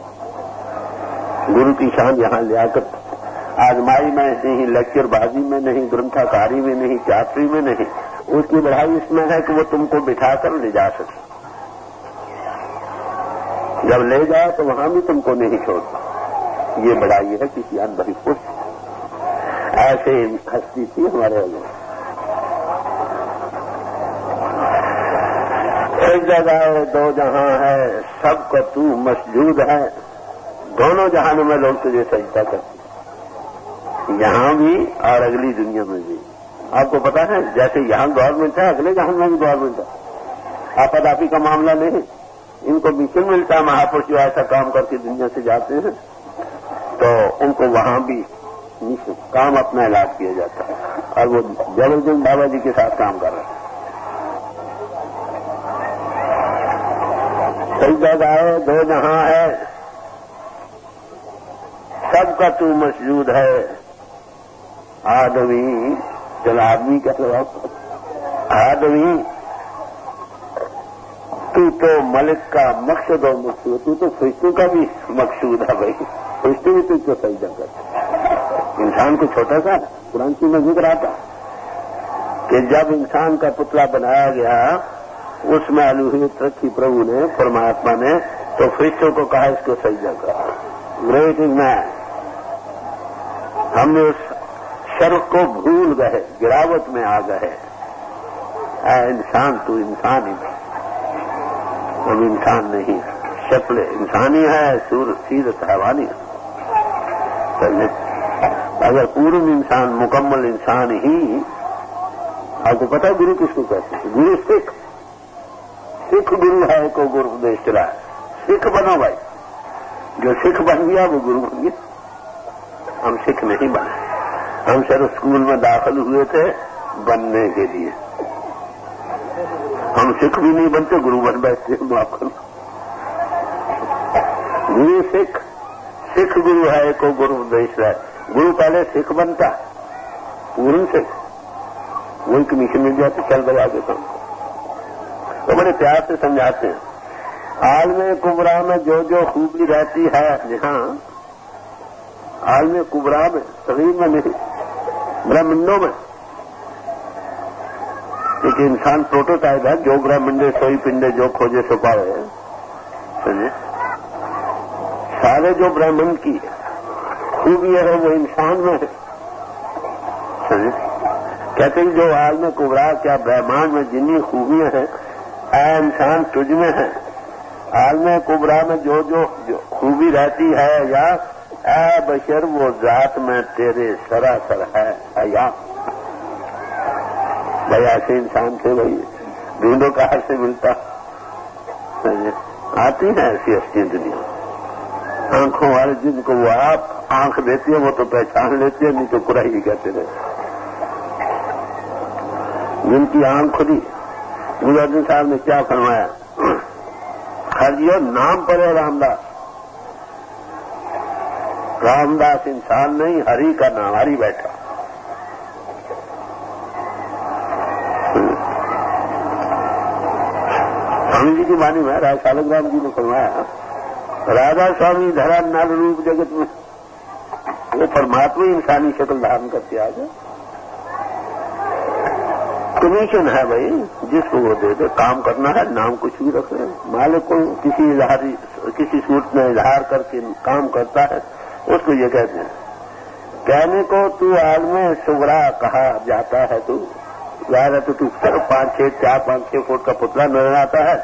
Speaker 2: गुरु की शान यहां लियाकत आजमाई में नहीं, लेक्चरबाजी में नहीं, ग्रंथाकारी में नहीं, चाटरी में नहीं, उसकी बढ़ाई इसमें है कि वो तुमको बिठाकर ले जा सके। जब ले जाए तो वहां भी तुमको नहीं छोड़ता। ये बढ़ाई है किसी अनुभवी पुरुष। ऐसे हस्ती थी हमारे अगर। एक जगह है, दो जहां है, सबका तू मसजूद है, दोनों जहानों में लोग तुझे सजदा करते, यहां भी और अगली दुनिया में भी। आपको पता है, जैसे यहां गवर्नमेंट है, अगले जहां में भी गवर्नमेंट है। आपादापी का मामला नहीं, इनको मिशन मिलता है। महापुरुष जो ऐसा काम करके दुनिया से जाते हैं तो उनको वहां भी मिशन काम अपना इलाज किया जाता है, और वो जबरदस्त बाबा जी के साथ काम कर रहे हैं। कई जगह है, दो जहां है, सबका तू मसजूद है। आदमी, चलो आदमी का जवाब, आदमी तू तो मलिक का मकसद और मकसूद, तू तो फरिश्तों का भी मकसूद है भाई। फरिश्ते भी तुझको सजदा करते। इंसान को छोटा सा कुरान की में जिक्र आता कि जब इंसान का पुतला बनाया गया, उसमें अलूहियत रखी प्रभु ने, परमात्मा ने, तो फरिश्तों को कहा इसको सजदा कर। Great is man. हमने उस शर्फ को भूल गए, गिरावट में आ गए। इंसान तू इंसान ही नहीं, हम इंसान नहीं, शक्ल इंसानी है, सूर सीरत हैवानी है। अगर पूर्ण इंसान, मुकम्मल इंसान ही, आपको पता है गुरु किसको कहते हैं? गुरु सिख। सिख गुरु है को गुरु उपदेश चला है। सिख बनो भाई, जो सिख बन गया वो गुरु बन गया। हम सिख नहीं बने, हम सिर्फ स्कूल में दाखिल हुए थे बनने के लिए। हम सिख भी नहीं बनते, गुरु बन बैठते। माफ करो, गुरु सिख, सिख गुरु है को गुरु उपदेश है। गुरु पहले सिख बनता, पूर्ण सिख, वो एक मिशन मिल जाती, चल दबा के काम। तो बड़े प्यार से समझाते हैं। आलम कुबरा में जो जो खूबी रहती है, जहां आलम कुबरा में, शरीर में नहीं, ब्रह्मांडों में, एक इंसान प्रोटोटाइप है। जो ब्रह्मंडे सोई पिंडे जो खोजे सो पावे, समझे? सारे जो ब्रह्मांड की खूबियां है वो इंसान में है, समझे? कहते हैं जो आलम कुबरा, क्या ब्रह्मांड में जितनी खूबियां हैं, ऐ इंसान तुझ में है। आलम कुबरा में जो जो, जो खूबी रहती है, या ऐ बशर वो जात में तेरे सरासर है या। भाई ऐसे इंसान थे भाई, ढूंढो कहां से मिलता। आती है ऐसी हस्ती दुनिया। आंखों वाले जिनको वो आप आंख देती है वो तो पहचान लेती है, नहीं तो पूरा ही कहते रहे। जिनकी आंख खुली, गुरु अर्जुन साहब ने क्या फरमाया मर्जी हो नाम पर है रामदास। रामदास इंसान नहीं, हरि का नाम, हरि बैठा। स्वामी जी की वाणी में राय शालग्राम जी ने फरमाया, राधा स्वामी धरा नर रूप जगत में, वो परमात्मा इंसानी शक्ल धारण करके आ गए। कमीशन है भाई, जिसको वो दे दे, काम करना है, नाम कुछ भी रख रहे हैं। मालिक को किसी इजहार किसी सूरत में इजहार करके काम करता है, उसको ये कहते हैं। कहने को तू आदमी सुगरा कहा जाता है, तू यार है तो तू पांच छह चार पांच छह फुट का पुतला नजर आता है,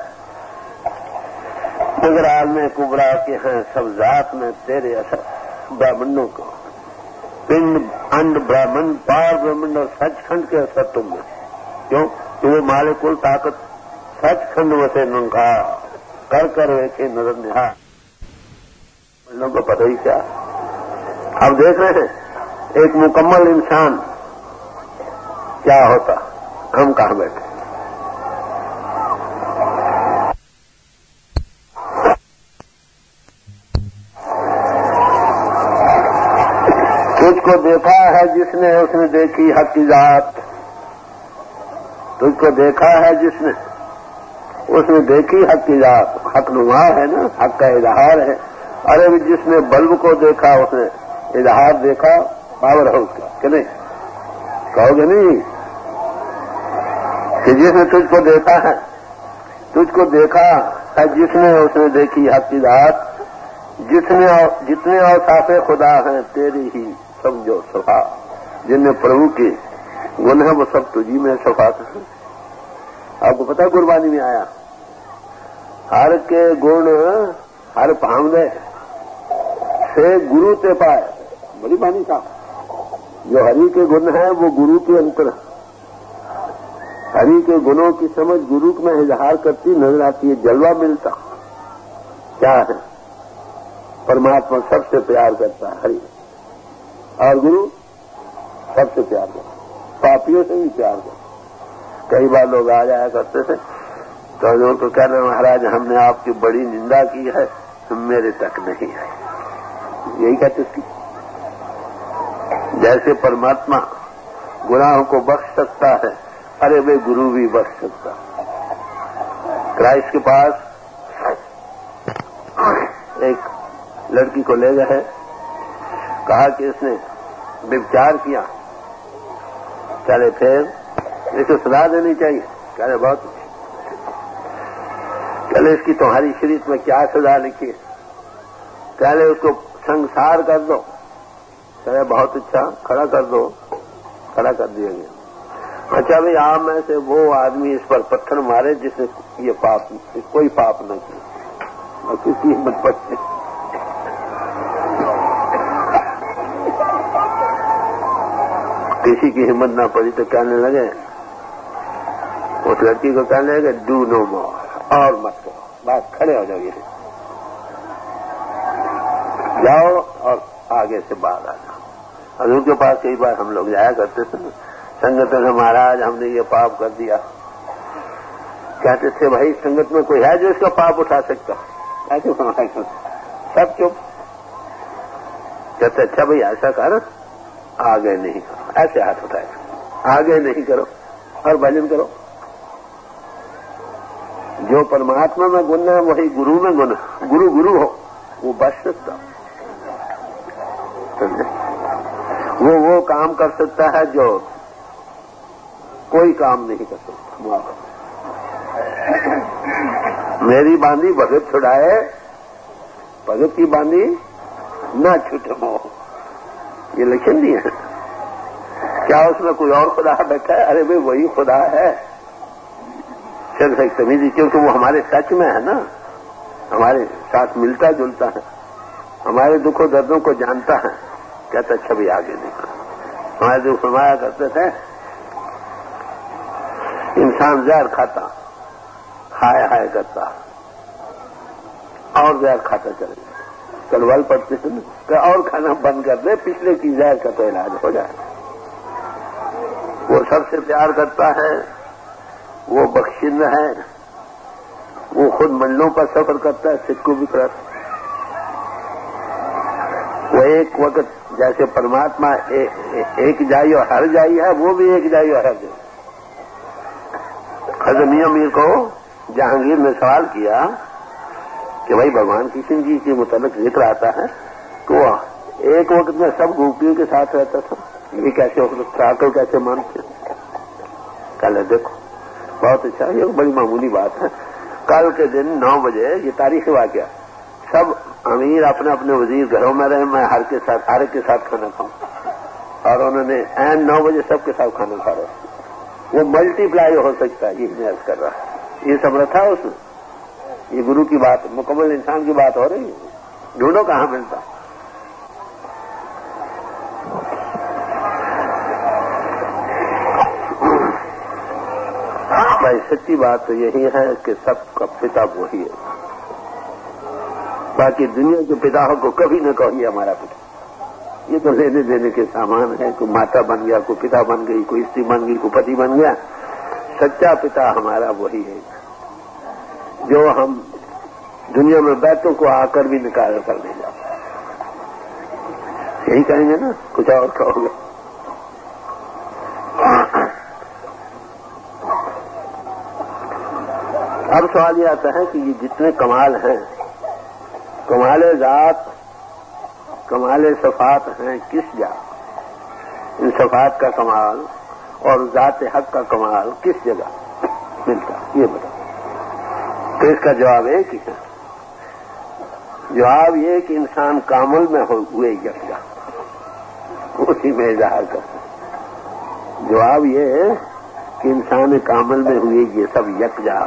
Speaker 2: मगर आदमी कुबरा के हैं सब जात में तेरे असर ब्राह्मणों को, पिंड अंड ब्राह्मण पार ब्राह्मण और सचखंड के असर तुम में। क्यों कि वो मालिक कुल ताकत सचखंड वसे नुनका कर कर वेखे नजर निहार। लोगों को पता ही क्या। अब देख रहे हैं एक मुकम्मल इंसान क्या होता, हम कहां बैठे। तुझको देखा है जिसने उसने देखी हक की जात, तुझको देखा है जिसने उसने देखी हक की जात। हक नुमा है ना, हक का इजहार है। अरे जिसने बल्ब को देखा उसने इजहार देखा पावर हाउस का, कि नहीं कहोगे नहीं कि जिसने तुझको देखा है, तुझको देखा है जिसने उसने देखी हक की जात। जितने जितने औसाफे खुदा हैं तेरी ही समझो सफा, जिनमें प्रभु के गुण है वो सब तुझी में सफा है। आपको पता गुरबानी में आया, हर के गुण हर पावने से गुरु ते पाए। बड़ी बानी साहब, जो हरि के गुण है वो गुरु के अंतर है। हरि के गुणों की समझ गुरु में इजहार करती नजर आती है, जलवा मिलता क्या है। परमात्मा सबसे प्यार करता है हरि, और गुरु सबसे प्यार करता, पापियों से भी प्यार करता। कई बार लोग आ जाया करते थे तो हजूर को कहना, महाराज हमने आपकी बड़ी निंदा की है, मेरे तक नहीं है। यही कहते थे। जैसे परमात्मा गुनाहों को बख्श सकता है, अरे वे गुरु भी बख्श सकता। क्राइस्ट के पास एक लड़की को ले गए, कहा कि इसने व्यभिचार किया, चले फिर इसे सजा देनी चाहिए। कह रहे बहुत, चले इसकी तुम्हारी शरीयत में क्या सजा लिखी है। कह रहे उसको संसार कर दो। कह रहे बहुत अच्छा, खड़ा कर दो। खड़ा कर दिया गया। अच्छा भाई आप में से वो आदमी इस पर पत्थर मारे जिसने ये पाप कोई पाप न किया, और किसकी हिम्मत पड़ती। किसी की हिम्मत ना पड़ी तो कहने लगे, उस लड़की को कहने लगे डू नो मोर, और मत करो, बात खड़े हो जाओ, जाओ और आगे से बाहर आ जाओ। हजूर के पास कई बार हम लोग जाया करते थे ना, संगत में महाराज हमने ये पाप कर दिया। कहते थे भाई संगत में कोई है जो इसका पाप उठा सकता, ऐसे सब चुप। कहते अच्छा भाई ऐसा कर, आगे नहीं करो, ऐसे हाथ उठाए, आगे नहीं करो और भजन करो। जो परमात्मा में गुण है वही गुरु में गुण है। गुरु गुरु हो, वो बच सकता, वो वो काम कर सकता है जो कोई काम नहीं कर सकता। मेरी बांधी भगत छुड़ाए, भगत की बांधी ना छूटे मोह, ये लक्षण नहीं है। क्या उसमें कोई और खुदा बैठा है? अरे भाई वही खुदा है। सिर्फ एक तमीज़ी, क्योंकि वो हमारे सच में है ना, हमारे साथ मिलता जुलता है, हमारे दुखों दर्दों को जानता है। कहता अच्छा भी आगे देखो। हमारे दुख फरमाया करते थे, इंसान जहर खाता, हाय हाय करता और जहर खाता चले, कलवल पड़ते थे ना, और खाना बंद कर दे, पिछले की जहर का तो इलाज हो जाए। वो सबसे प्यार करता है, वो बख्शिंद है, वो खुद मंडलों पर सफर करता है, सिख को भी कराता। वो एक वक्त जैसे परमात्मा ए, ए, एक जाई और हर जाई है, वो भी एक जाई और हर जाई। खज़ मियां मीर को जहांगीर ने सवाल किया कि भाई भगवान कृष्ण जी के मुताबिक जिक्र आता है तो एक वक्त में सब गोपियों के साथ रहता था, ये कैसे हो सकता, आकल कैसे मानते? कल देखो बहुत अच्छा, ये बड़ी मामूली बात है। कल के दिन नौ बजे, ये तारीखी वाकया, सब अमीर अपने अपने वजीर घरों में रहे, मैं हर के साथ हर के साथ खाना खाऊं, और उन्होंने एन नौ बजे सबके साथ खाना खा रहे। वो मल्टीप्लाई हो सकता है, ये मैं अर्ज कर रहा है। ये समर्थ है उसमें, ये गुरु की बात, मुकम्मल इंसान की बात हो रही है। ढूंढो कहां मिलता। भाई सच्ची बात तो यही है कि सबका पिता वही है। बाकी दुनिया के पिता को कभी न कहिए हमारा पिता, ये तो लेने देने के सामान है। कोई माता बन गया, कोई पिता बन गई, कोई स्त्री बन गई, कोई पति बन गया। सच्चा पिता हमारा वही है जो हम दुनिया में बैठों को आकर भी निकाल कर ले जाओ। यही कहेंगे ना, कुछ और कहोगे? अब सवाल यह आता है कि ये जितने कमाल हैं, कमाले जात, कमाले सफात हैं, किस जात? इन सफात का कमाल और जात हक का कमाल किस जगह मिलता, ये बताओ। तो इसका जवाब एक ही है। जवाब ये कि इंसान कामल में हो हुए यकजा, उसी में इजहार करते। जवाब ये है कि इंसान कामल में हुए ये सब यकजा।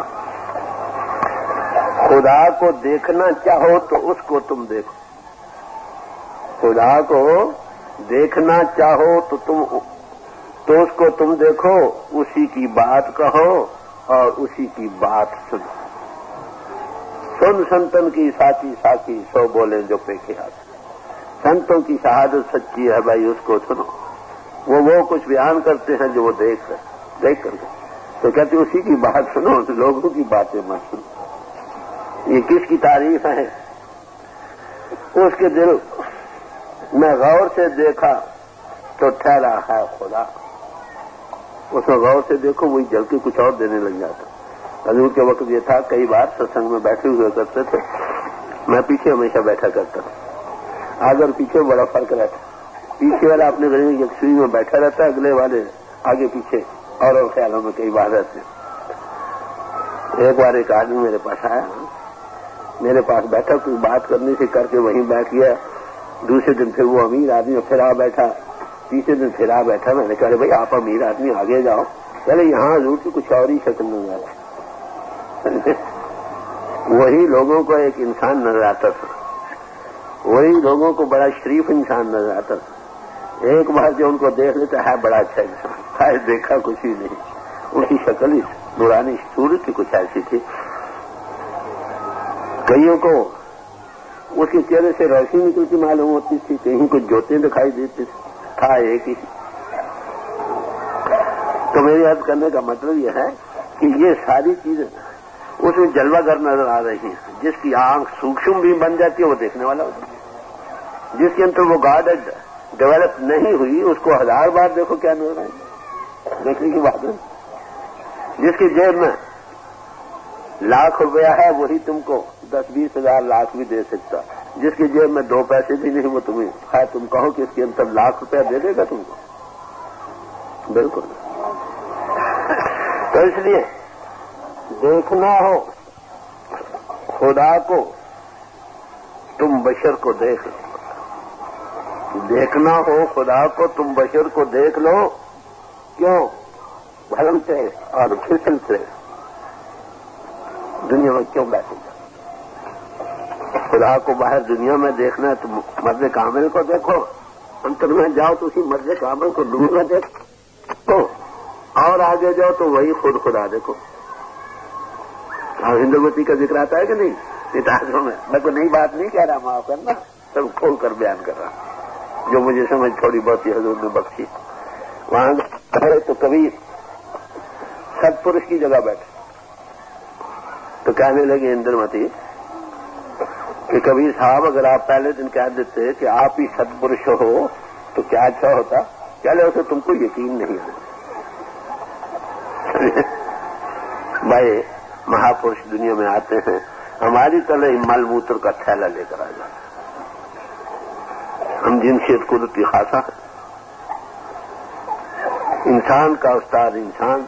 Speaker 2: खुदा को देखना चाहो तो उसको तुम देखो, खुदा को देखना चाहो तो तुम तो उसको तुम देखो, उसी की बात कहो और उसी की बात सुनो। सुन संतन की साची साकी, सो बोले जो पेखे हाथ। संतों की शहादत सच्ची है भाई, उसको सुनो। वो वो कुछ बयान करते हैं जो वो देख देख कर तो कहते उसी की बात सुनो, लोगों की बातें मत सुनो। ये किसकी तारीफ है? उसके दिल में गौर से देखा तो ठहरा है खुदा। उसमें गौर से देखो, वही जल के कुछ और देने लग जाता। हजूर के वक्त ये था, कई बार सत्संग में बैठे हुए करते थे, मैं पीछे हमेशा बैठा करता था। आगे और पीछे बड़ा फर्क रहता। पीछे वाला अपने घर में यकसुई में बैठा रहता है, अगले वाले आगे पीछे और और ख्यालों में कई बार रहते। एक बार एक आदमी मेरे पास आया, मेरे पास बैठा, कोई बात करने से करके वहीं बैठ गया। दूसरे दिन फिर वो अमीर आदमी फिर आ बैठा, तीसरे दिन फिर आ बैठा। मैंने कहा भाई आप अमीर आदमी आगे जाओ, चले यहाँ हजूर की कुछ और ही शक्ल नजर आता। वही लोगों को एक इंसान नजर आता था, वही लोगों को बड़ा शरीफ इंसान नजर आता था। एक बार जो उनको देख लेता है बड़ा अच्छा इंसान, शायद देखा कुछ ही नहीं, उसकी शक्ल ही नूरानी सूरत की कुछ ऐसी थी। कईयों को उसके चेहरे से रोशनी निकलती मालूम होती थी, कहीं कुछ ज्योति दिखाई देती थी, था एक ही। तो मेरी अर्ज करने का मतलब यह है कि ये सारी चीजें उसमें जलवागर नजर आ रही है। जिसकी आंख सूक्ष्म भी बन जाती है वो देखने वाला होता है। जिसके अंदर वो गार्ड डेवलप नहीं हुई उसको हजार बार देखो क्या नजर आए, देखने की बात है। जिसकी जेब में लाख रुपया है वही तुमको दस बीस हजार लाख भी दे सकता। जिसकी जेब में दो पैसे भी नहीं वो तुम्हें है, तुम कहो कि इसके अंदर लाख रुपया दे देगा तुमको? बिल्कुल। तो इसलिए देखना हो खुदा को, तुम बशर को देख लो। देखना हो खुदा को, तुम बशर को देख लो। क्यों? भरम से और फिसल से दुनिया में क्यों बैठे? खुदा को बाहर दुनिया में देखना है तो मर्द कामिल को देखो, अंतर में जाओ तो उसी मर्द कामिल को दूर में देखो, और आगे जाओ तो वही खुद खुदा देखो। और हिंदुमती का जिक्र आता है कि नहीं इतिहासों में? मैं कोई नई बात नहीं कह रहा, माफ करना, सब खोल कर बयान कर रहा, जो मुझे समझ थोड़ी बहुत ही हजूर ने बख्शी। वहां गए तो कबीर सत्पुरुष की जगह बैठे, तो कहने लगे इंद्रमती कि कबीर साहब अगर आप पहले दिन कह देते कि आप ही सत्पुरुष हो तो क्या अच्छा होता। चले उसे तुमको यकीन नहीं है। भाई महापुरुष दुनिया में आते हैं, हमारी तरह मलमूत्र का थैला लेकर आ जाते, हम जिनसेत कुदरती खासा है। इंसान का उस्ताद इंसान,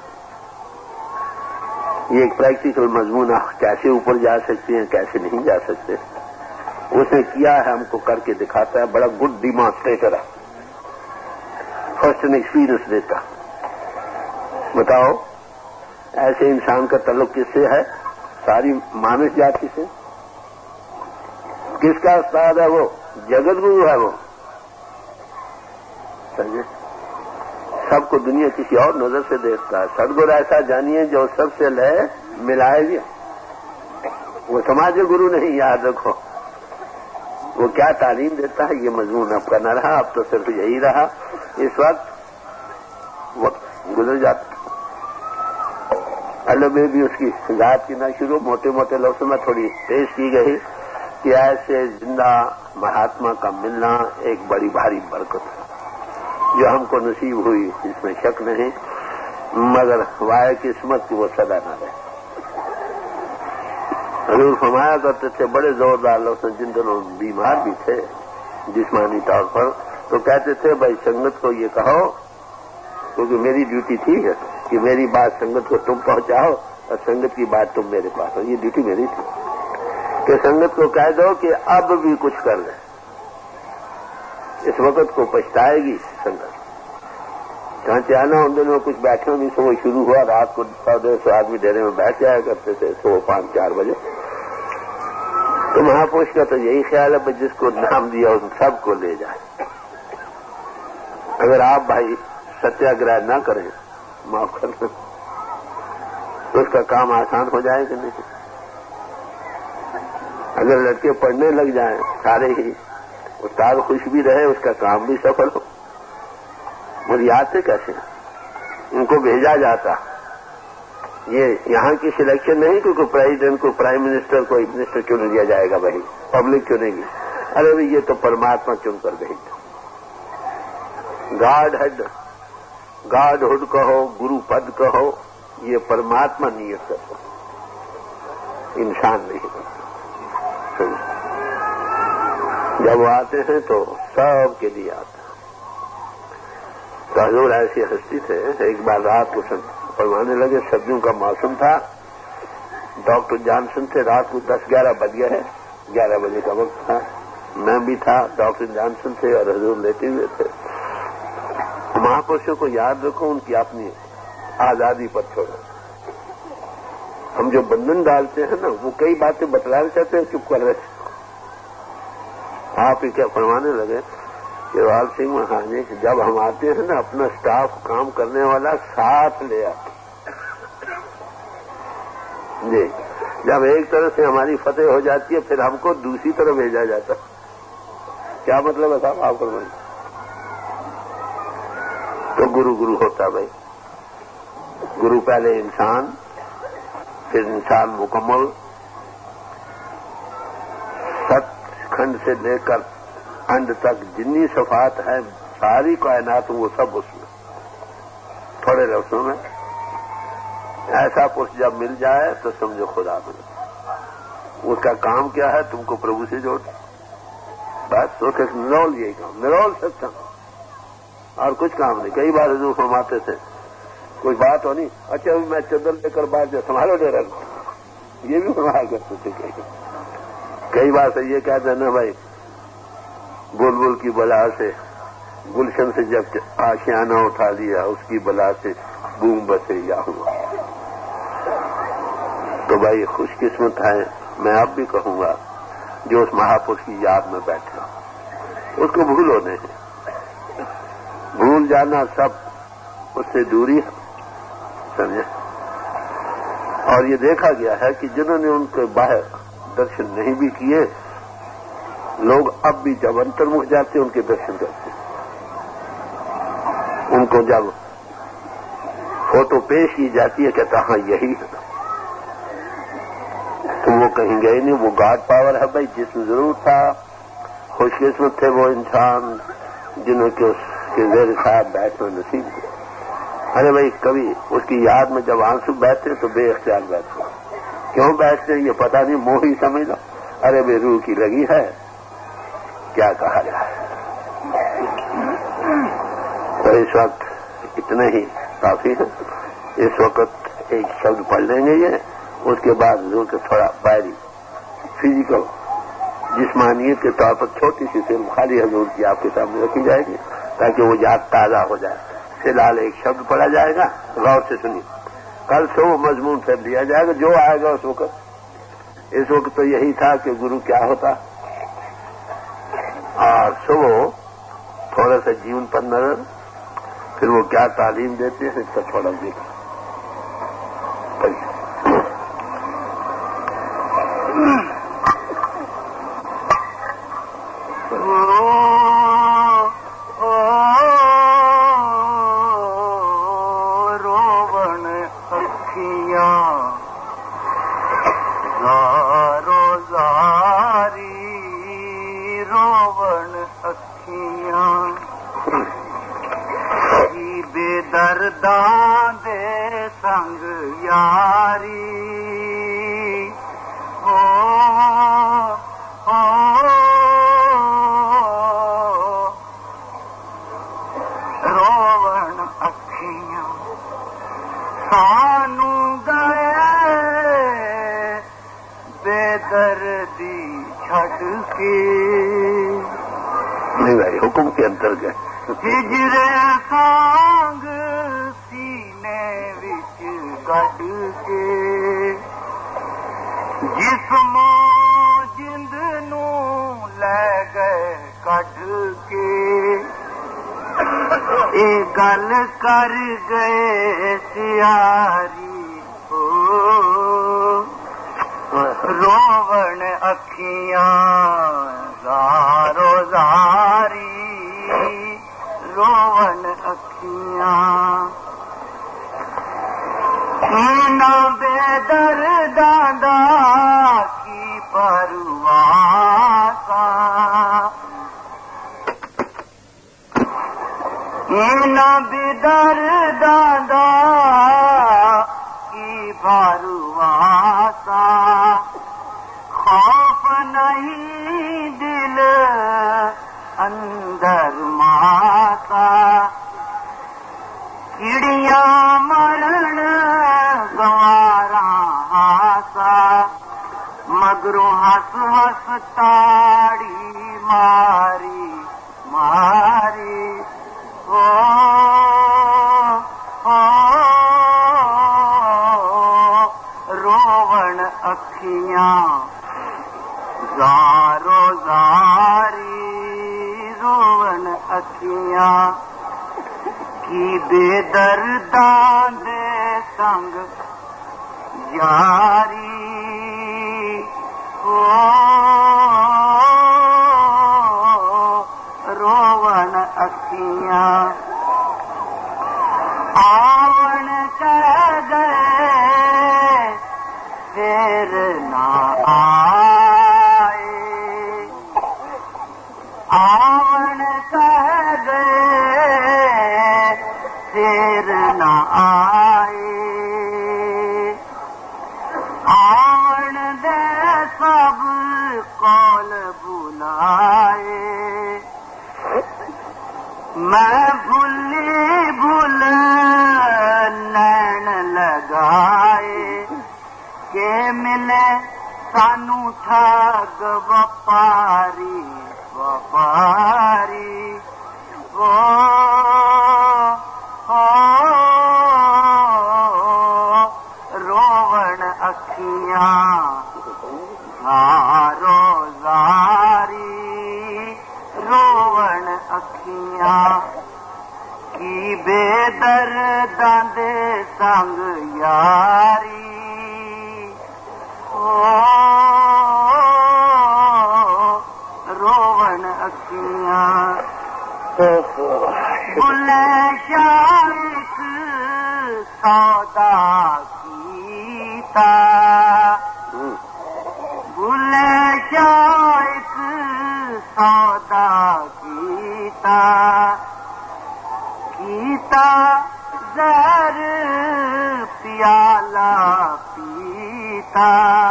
Speaker 2: ये एक प्रैक्टिकल मजमून, कैसे ऊपर जा सकते हैं कैसे नहीं जा सकते, उसने किया है, हमको करके दिखाता है। बड़ा गुड डिमॉन्स्ट्रेटर है, फर्स्ट एन एक्सपीरियंस देता। बताओ ऐसे इंसान का ताल्लुक किससे है? सारी मानस जाति से। किसका उस्ताद है वो? जगत गुरु है वो। समझे? सबको दुनिया किसी और नजर से देखता है। सदगुरु ऐसा जानिए जो सबसे लय मिलाएगी। वो समाज गुरु नहीं, याद रखो। वो क्या तालीम देता है ये मजमून आपका न रहा, अब तो सिर्फ यही रहा। इस वक्त वक्त गुजर जाता। अल्लाह में भी उसकी जात की ना शुरू, मोटे मोटे लफ्ज़ों में थोड़ी पेश की गई कि ऐसे जिंदा महात्मा का मिलना एक बड़ी भारी बरकत है जो हमको नसीब हुई, इसमें शक नहीं, मगर वाय किस्मत की वो सदा न रहे। हजूर फरमाया करते थे बड़े जोरदार लफ्ज़, जिन दिनों बीमार भी थे जिस्मानी तौर पर, तो कहते थे भाई संगत को ये कहो, क्योंकि मेरी ड्यूटी थी कि मेरी बात संगत को तुम पहुंचाओ और संगत की बात तुम मेरे पास हो। ये ड्यूटी मेरी थी कि संगत को कह दो कि अब भी कुछ कर ले, इस वक्त को पछताएगी संगत। जहां चाहना उन दिनों कुछ बैठे नहीं, सुबह शुरू हुआ, रात को सौ डेढ़ सौ आदमी डेरे में बैठ जाया करते थे सुबह पांच चार बजे। तो महापुरुष का तो यही ख्याल है जिसको नाम दिया उन सबको ले जाए। अगर आप भाई सत्याग्रह न करें, माफ कर दो, तो उसका काम आसान हो जाए कि नहीं। अगर लड़के पढ़ने लग जाएं सारे ही, उस्ताद खुश भी रहे, उसका काम भी सफल हो। मुझे याद थे कैसे उनको भेजा जाता। ये यहाँ की सिलेक्शन नहीं क्योंकि प्रेसिडेंट को, प्राइम मिनिस्टर को मिनिस्टर चुन लिया जाएगा, भाई पब्लिक चुनेगी। अरे भाई ये तो परमात्मा चुनकर भेजता। गॉड हेड, गॉड हुड कहो, गुरु पद कहो, ये परमात्मा नियत करता, इंसान नहीं करता। जब वो आते हैं तो सब के लिए आते हैं। तो हजूर ऐसी हस्ती थे, एक बार रात को फरमाने लगे, सर्दियों का मौसम था, डॉक्टर जॉनसन थे, रात को दस ग्यारह बज गए हैं, ग्यारह बजे का वक्त था, मैं भी था, डॉक्टर जॉनसन थे और हजूर लेटे हुए थे। महापुरुषों को याद रखो, उनकी अपनी आजादी पर छोड़ो। हम जो बंधन डालते हैं ना, वो कई बातें बतलाना चाहते हैं, चुप कर रहे। आप ही क्या फरमाने लगे केवाल सिंह महाराज, जब हम आते हैं ना, अपना स्टाफ काम करने वाला साथ ले आते जी। जब एक तरह से हमारी फतेह हो जाती है, फिर हमको दूसरी तरफ भेजा जाता। क्या मतलब है साहब आप फरमाइए। तो गुरु गुरु होता भाई। गुरु पहले इंसान, फिर इंसान मुकम्मल, सचखंड से लेकर अंत तक जितनी सफात है सारी कायनात, वो सब उसमें। थोड़े लफ्ज़ों में ऐसा पुरुष जब मिल जाए तो समझो खुदा मिल। उसका काम क्या है? तुमको प्रभु से जोड़, बस उसका निरोल यही काम, निरोल सत्संग, और कुछ काम नहीं। कई बार हजूर फरमाते थे कोई बात हो नहीं, अच्छा मैं चदर लेकर बात जो संभालो डेरा, ये भी फरमाया करते थे। कई कई बार से ये कहते हैं ना भाई, बुलबुल की बला से, गुलशन से जब आशियाना उठा लिया, उसकी बला से बूम बसे या हुआ। तो भाई खुशकिस्मत है, मैं अब भी कहूंगा, जो उस महापुरुष की याद में बैठा, उसको भूलो नहीं। भूल जाना सब उससे दूरी है, समझे। और ये देखा गया है कि जिन्होंने उनके बाहर दर्शन नहीं भी किए, लोग अब भी जब अंतर्मुख जाते हैं उनके दर्शन करते हैं। उनको जब फोटो पेश की जाती है, कहता हाँ यही है। कहीं गए नहीं। वो गॉड पावर है भाई, जिसमें जरूर था। खुशकिस्मत थे वो इंसान जिन्हें के उसके जेर साहब बैठना नसीब हुआ। अरे भाई कभी उसकी याद में जब आंसू बहते तो बेख्तियार बैठते। क्यों बैठते ये पता नहीं, मोह ही समझ लो। अरे भाई रूह की लगी है, क्या कहा जाए। तो इस वक्त इतने ही काफी है। इस वक्त एक शब्द पढ़ लेंगे ये, उसके बाद जरूर के थोड़ा बाहरी फिजिकल जिस्मानियत के तौर पर छोटी सी फिल्म खाली हजूर की आपके सामने रखी जाएगी ताकि वो याद ताजा हो जाए। फिलहाल एक शब्द पढ़ा जाएगा, गौर से सुनिए। कल से वो मजमून फिर लिया जाएगा जो आएगा उस वक्त। इस वक्त तो यही था कि गुरु क्या होता, और सुबह थोड़ा सा जीवन पर नजर, फिर वो क्या तालीम देते हैं इसका थोड़ा देखिए।
Speaker 1: बेदर्दां दे संग यारी हो, हो रोवण अखियां सानू गए बेदर्दी छड़ के।
Speaker 2: नहीं भाई हुक्म के अंतर्गत
Speaker 1: हिजरे सांग सीने विच कट के जिस्मो जिंद नू लै गए कट के। ए गल कर गए सियारी हो, रोवण अखियां ज़ारो ज़ारी रोवन अखियां। इना बेदर्दां दा की परवाह, इना बेदर्दां दा की परवाह। खौफ नहीं दिल अंदर माता, चिड़िया मरण गवारा हासा। मगरों हंस हंस ताड़ी मारी मारी ओ, ओ, रोवण अखियां ज़ारो ज़ारी रोवन अखियां की बेदर्दां दे संग यारी ओ, रोवन अखियां। आवन कह गए फिर ना आए, आवन कह गए फिर न आए। आवन दे सब कौल बुलाए, मैं भूली भूल नैन लगाए। के मिले सानू ठग वपारी वपारी ओ, ओ, रोवण अखियां ज़ारो ज़ारी रोवण अखियां की बेदर्दां दे संग यारी ओ, रोवन अखियां। बुले शारिक सौदा कीता, भूले शायक सौदा कीता कीता जहर प्याला पीता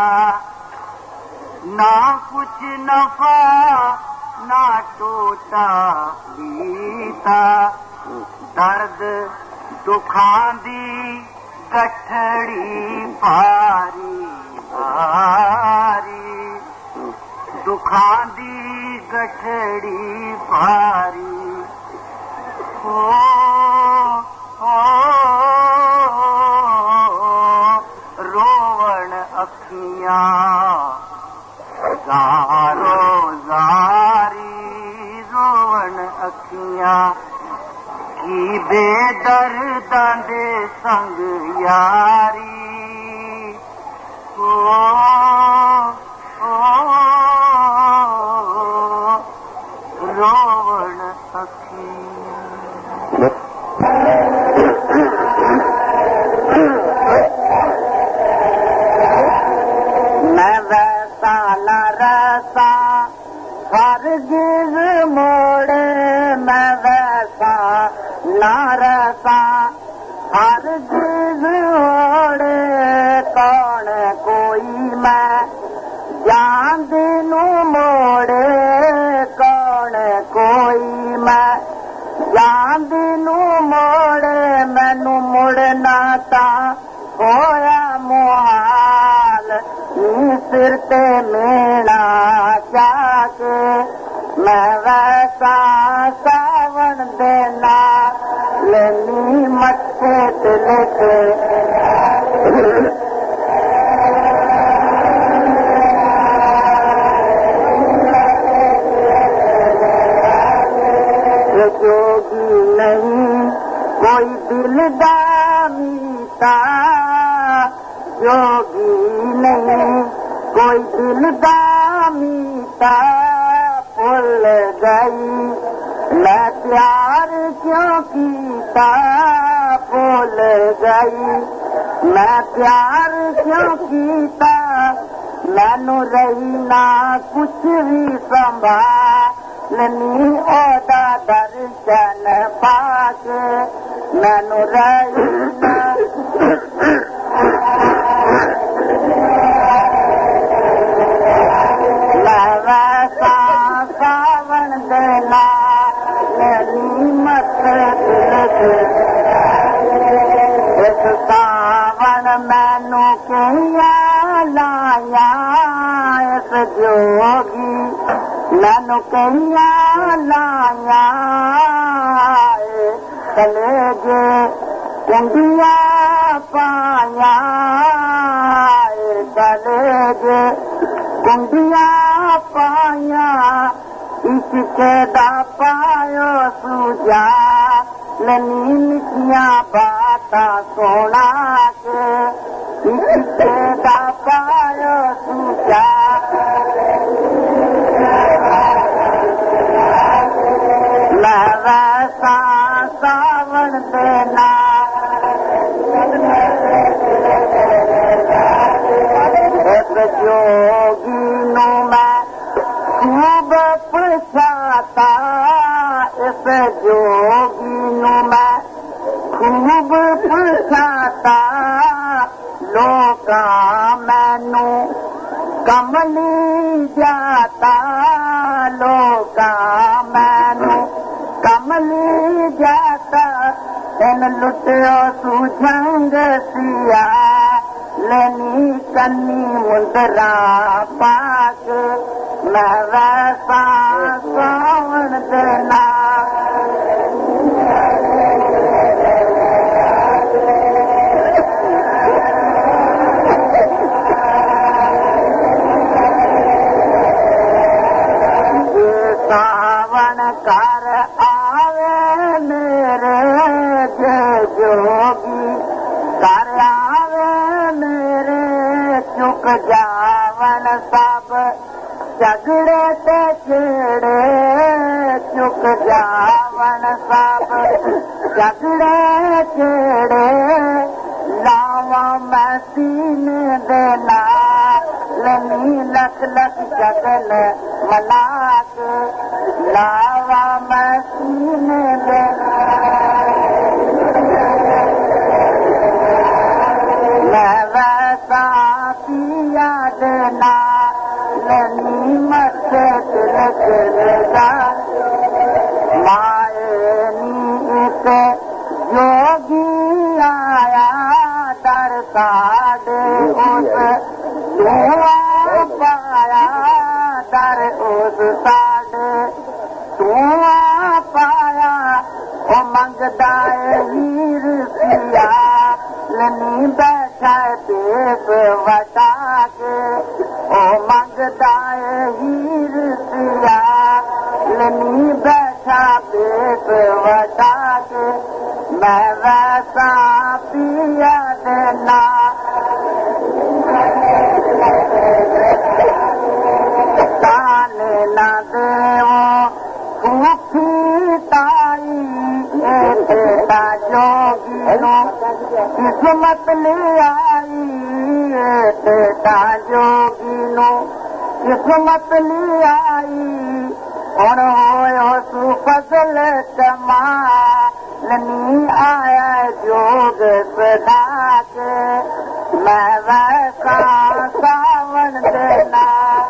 Speaker 1: ना कुछ नफा ना टोटा बीता दर्द दुखां दी गठड़ी भारी भारी दुखां दी गठड़ी भारी हो हो रोवण अखियां ज़ारो ज़ारी रोवण अखियां की बेदर्दां दे संग यारी ओ ओ रोवण अखियां मैं वैसा न रसा हरगिज़ मोड़ मैं वैसा न रसा हरगिज़ मोड़ कौन कोई मैं जांदी नू मोड़े कौन कोई मैं जांदी नू मोड़े मैनू मुड़ना ता होया मुहाल नी सिर ते मेणा जाके मैं वैसा सावन देना लेनी मत्थे ते लेके जोगी नहीं कोई दिल दा मीता जोगी नहीं कोई दिल दा मीता भूल गई मैं प्यार क्यों कीता भूल गई मैं प्यार क्यों कीता मैनू रही ना कुछ भी संभालनी ओदा दर्शन पाके मैनू रही ना मैं वैसा सावन देना लेनी मत इस सावन मैनू कहिया लाया इस जोगी मैनू कहिया लाया चले जे कुंडिया पाया चले जे कुंडिया पाया इश्क दा पायो सूजा लनी निकिया बाता सोना के इश्क दा पायो सूजा मैं वैसा सावन देना एक जोगी नू मैं खूब पछाता इस जोगी नू मैं खूब पछाता लोका मैनू कमली जाता लोका मैनू कमली जाता इन लुटियो तू जंग सिया लेनी कन्नी मुंदरा पाक मैं वैसा सावन देना सावन कर आवे मेरे जोगी कर आवे मेरे चुक जावन सब झगड़े ते छेड़े चुक जावन सब झगड़े छेड़े लावा मैं सीने देना लनी लख लख चकल मलाक लावा मसीने दे मैं वैसा पिया देना लनी मथे तिलक लगा माए नी एक योगी आया दर साडे उस धुआं पाया दर उस साडे धुआं पाया ओ मंगदा हीर सिया लनी बैठा देश वटा के ओ मंगदा हीर सिया लनी बैठा देश वटा के मैं वैसा पिया देना ताने न देवो सूखी ताई तेरा जोगी नो किस्मत ले आई तेरा जोगी नो किस्मत ले आई और हो सुफजल कमा लनी आया जोग सदा के मैं वैसा सावन देना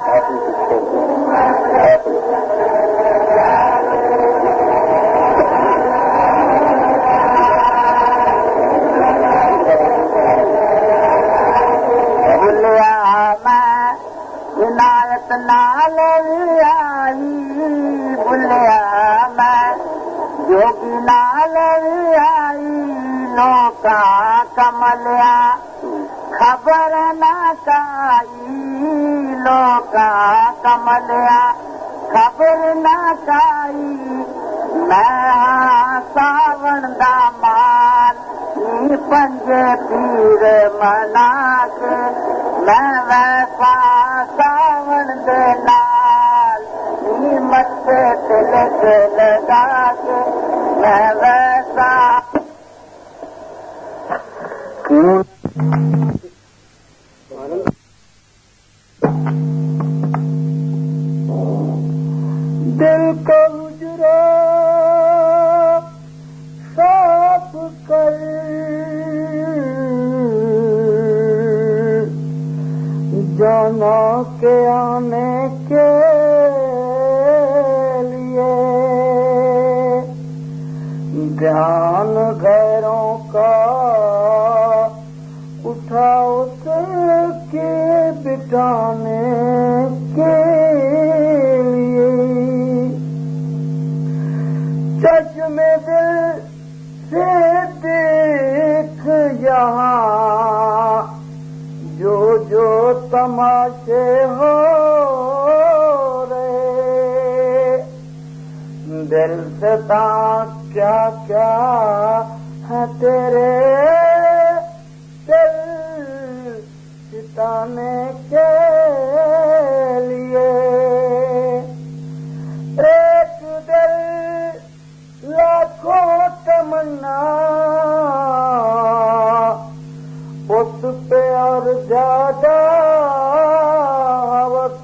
Speaker 1: बुलिया मैं इनायत नाल आई बुलिया मैं जोगी नाल आई लोका कमलिया खबर न काई लोका कमलिया खबर न काई मैं सावन दा माल नी पंजे पीर मना के मैं वैसा सावन दे नाल नी मथे तिलक लगा के मैं वैसा दिल को उजरा साफ कर जाना के आने के लिए ध्यान गैरों का उठा उसके बिठाने के लिए चश्मे दिल से देख यहाँ जो जो तमाशे हो रहे दिल से ता क्या क्या है तेरे दिल सिताने के लिए एक दिल लाखों तमन्ना उस पे और ज्यादा हवस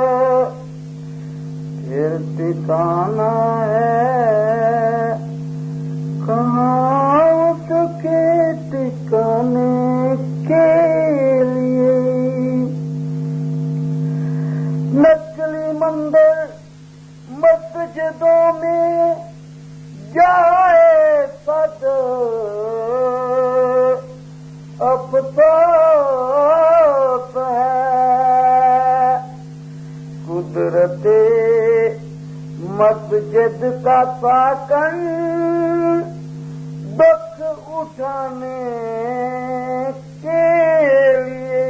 Speaker 1: फिर ठिकाना है कहाँ उसके ठिकाने के लिए नकली मंदिर मस्जिदों में जाए सद अब तो है कुदरते मस्जिद का साकन दुख उठाने के लिए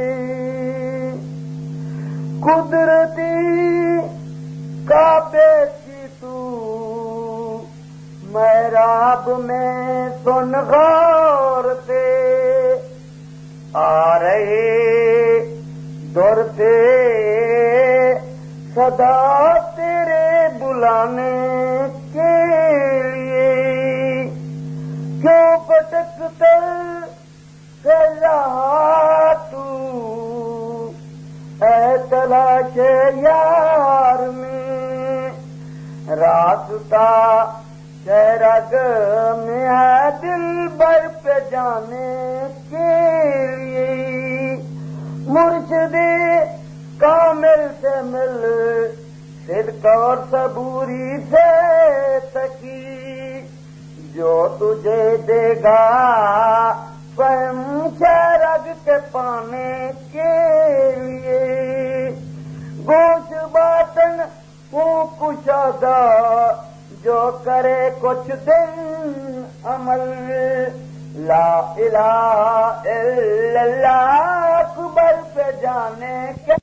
Speaker 1: कुदरती काबे की तू महराब में सुन गौर से आ रहे दौर से सदा तेरे बुलाने के लिए क्यों भटकते है रहा तू है शहरग में है दिल बर पे जाने के लिए, मुर्शिदे कामिल से मिल सिद्क और सबूरी से तकी, जो तुझे देगा स्वयं शहरग के पाने के लिए। गोश बातन को कुशादा जो करे कुछ दिन अमल, ला इलाहा इल्लल्लाह अकबर पे जाने के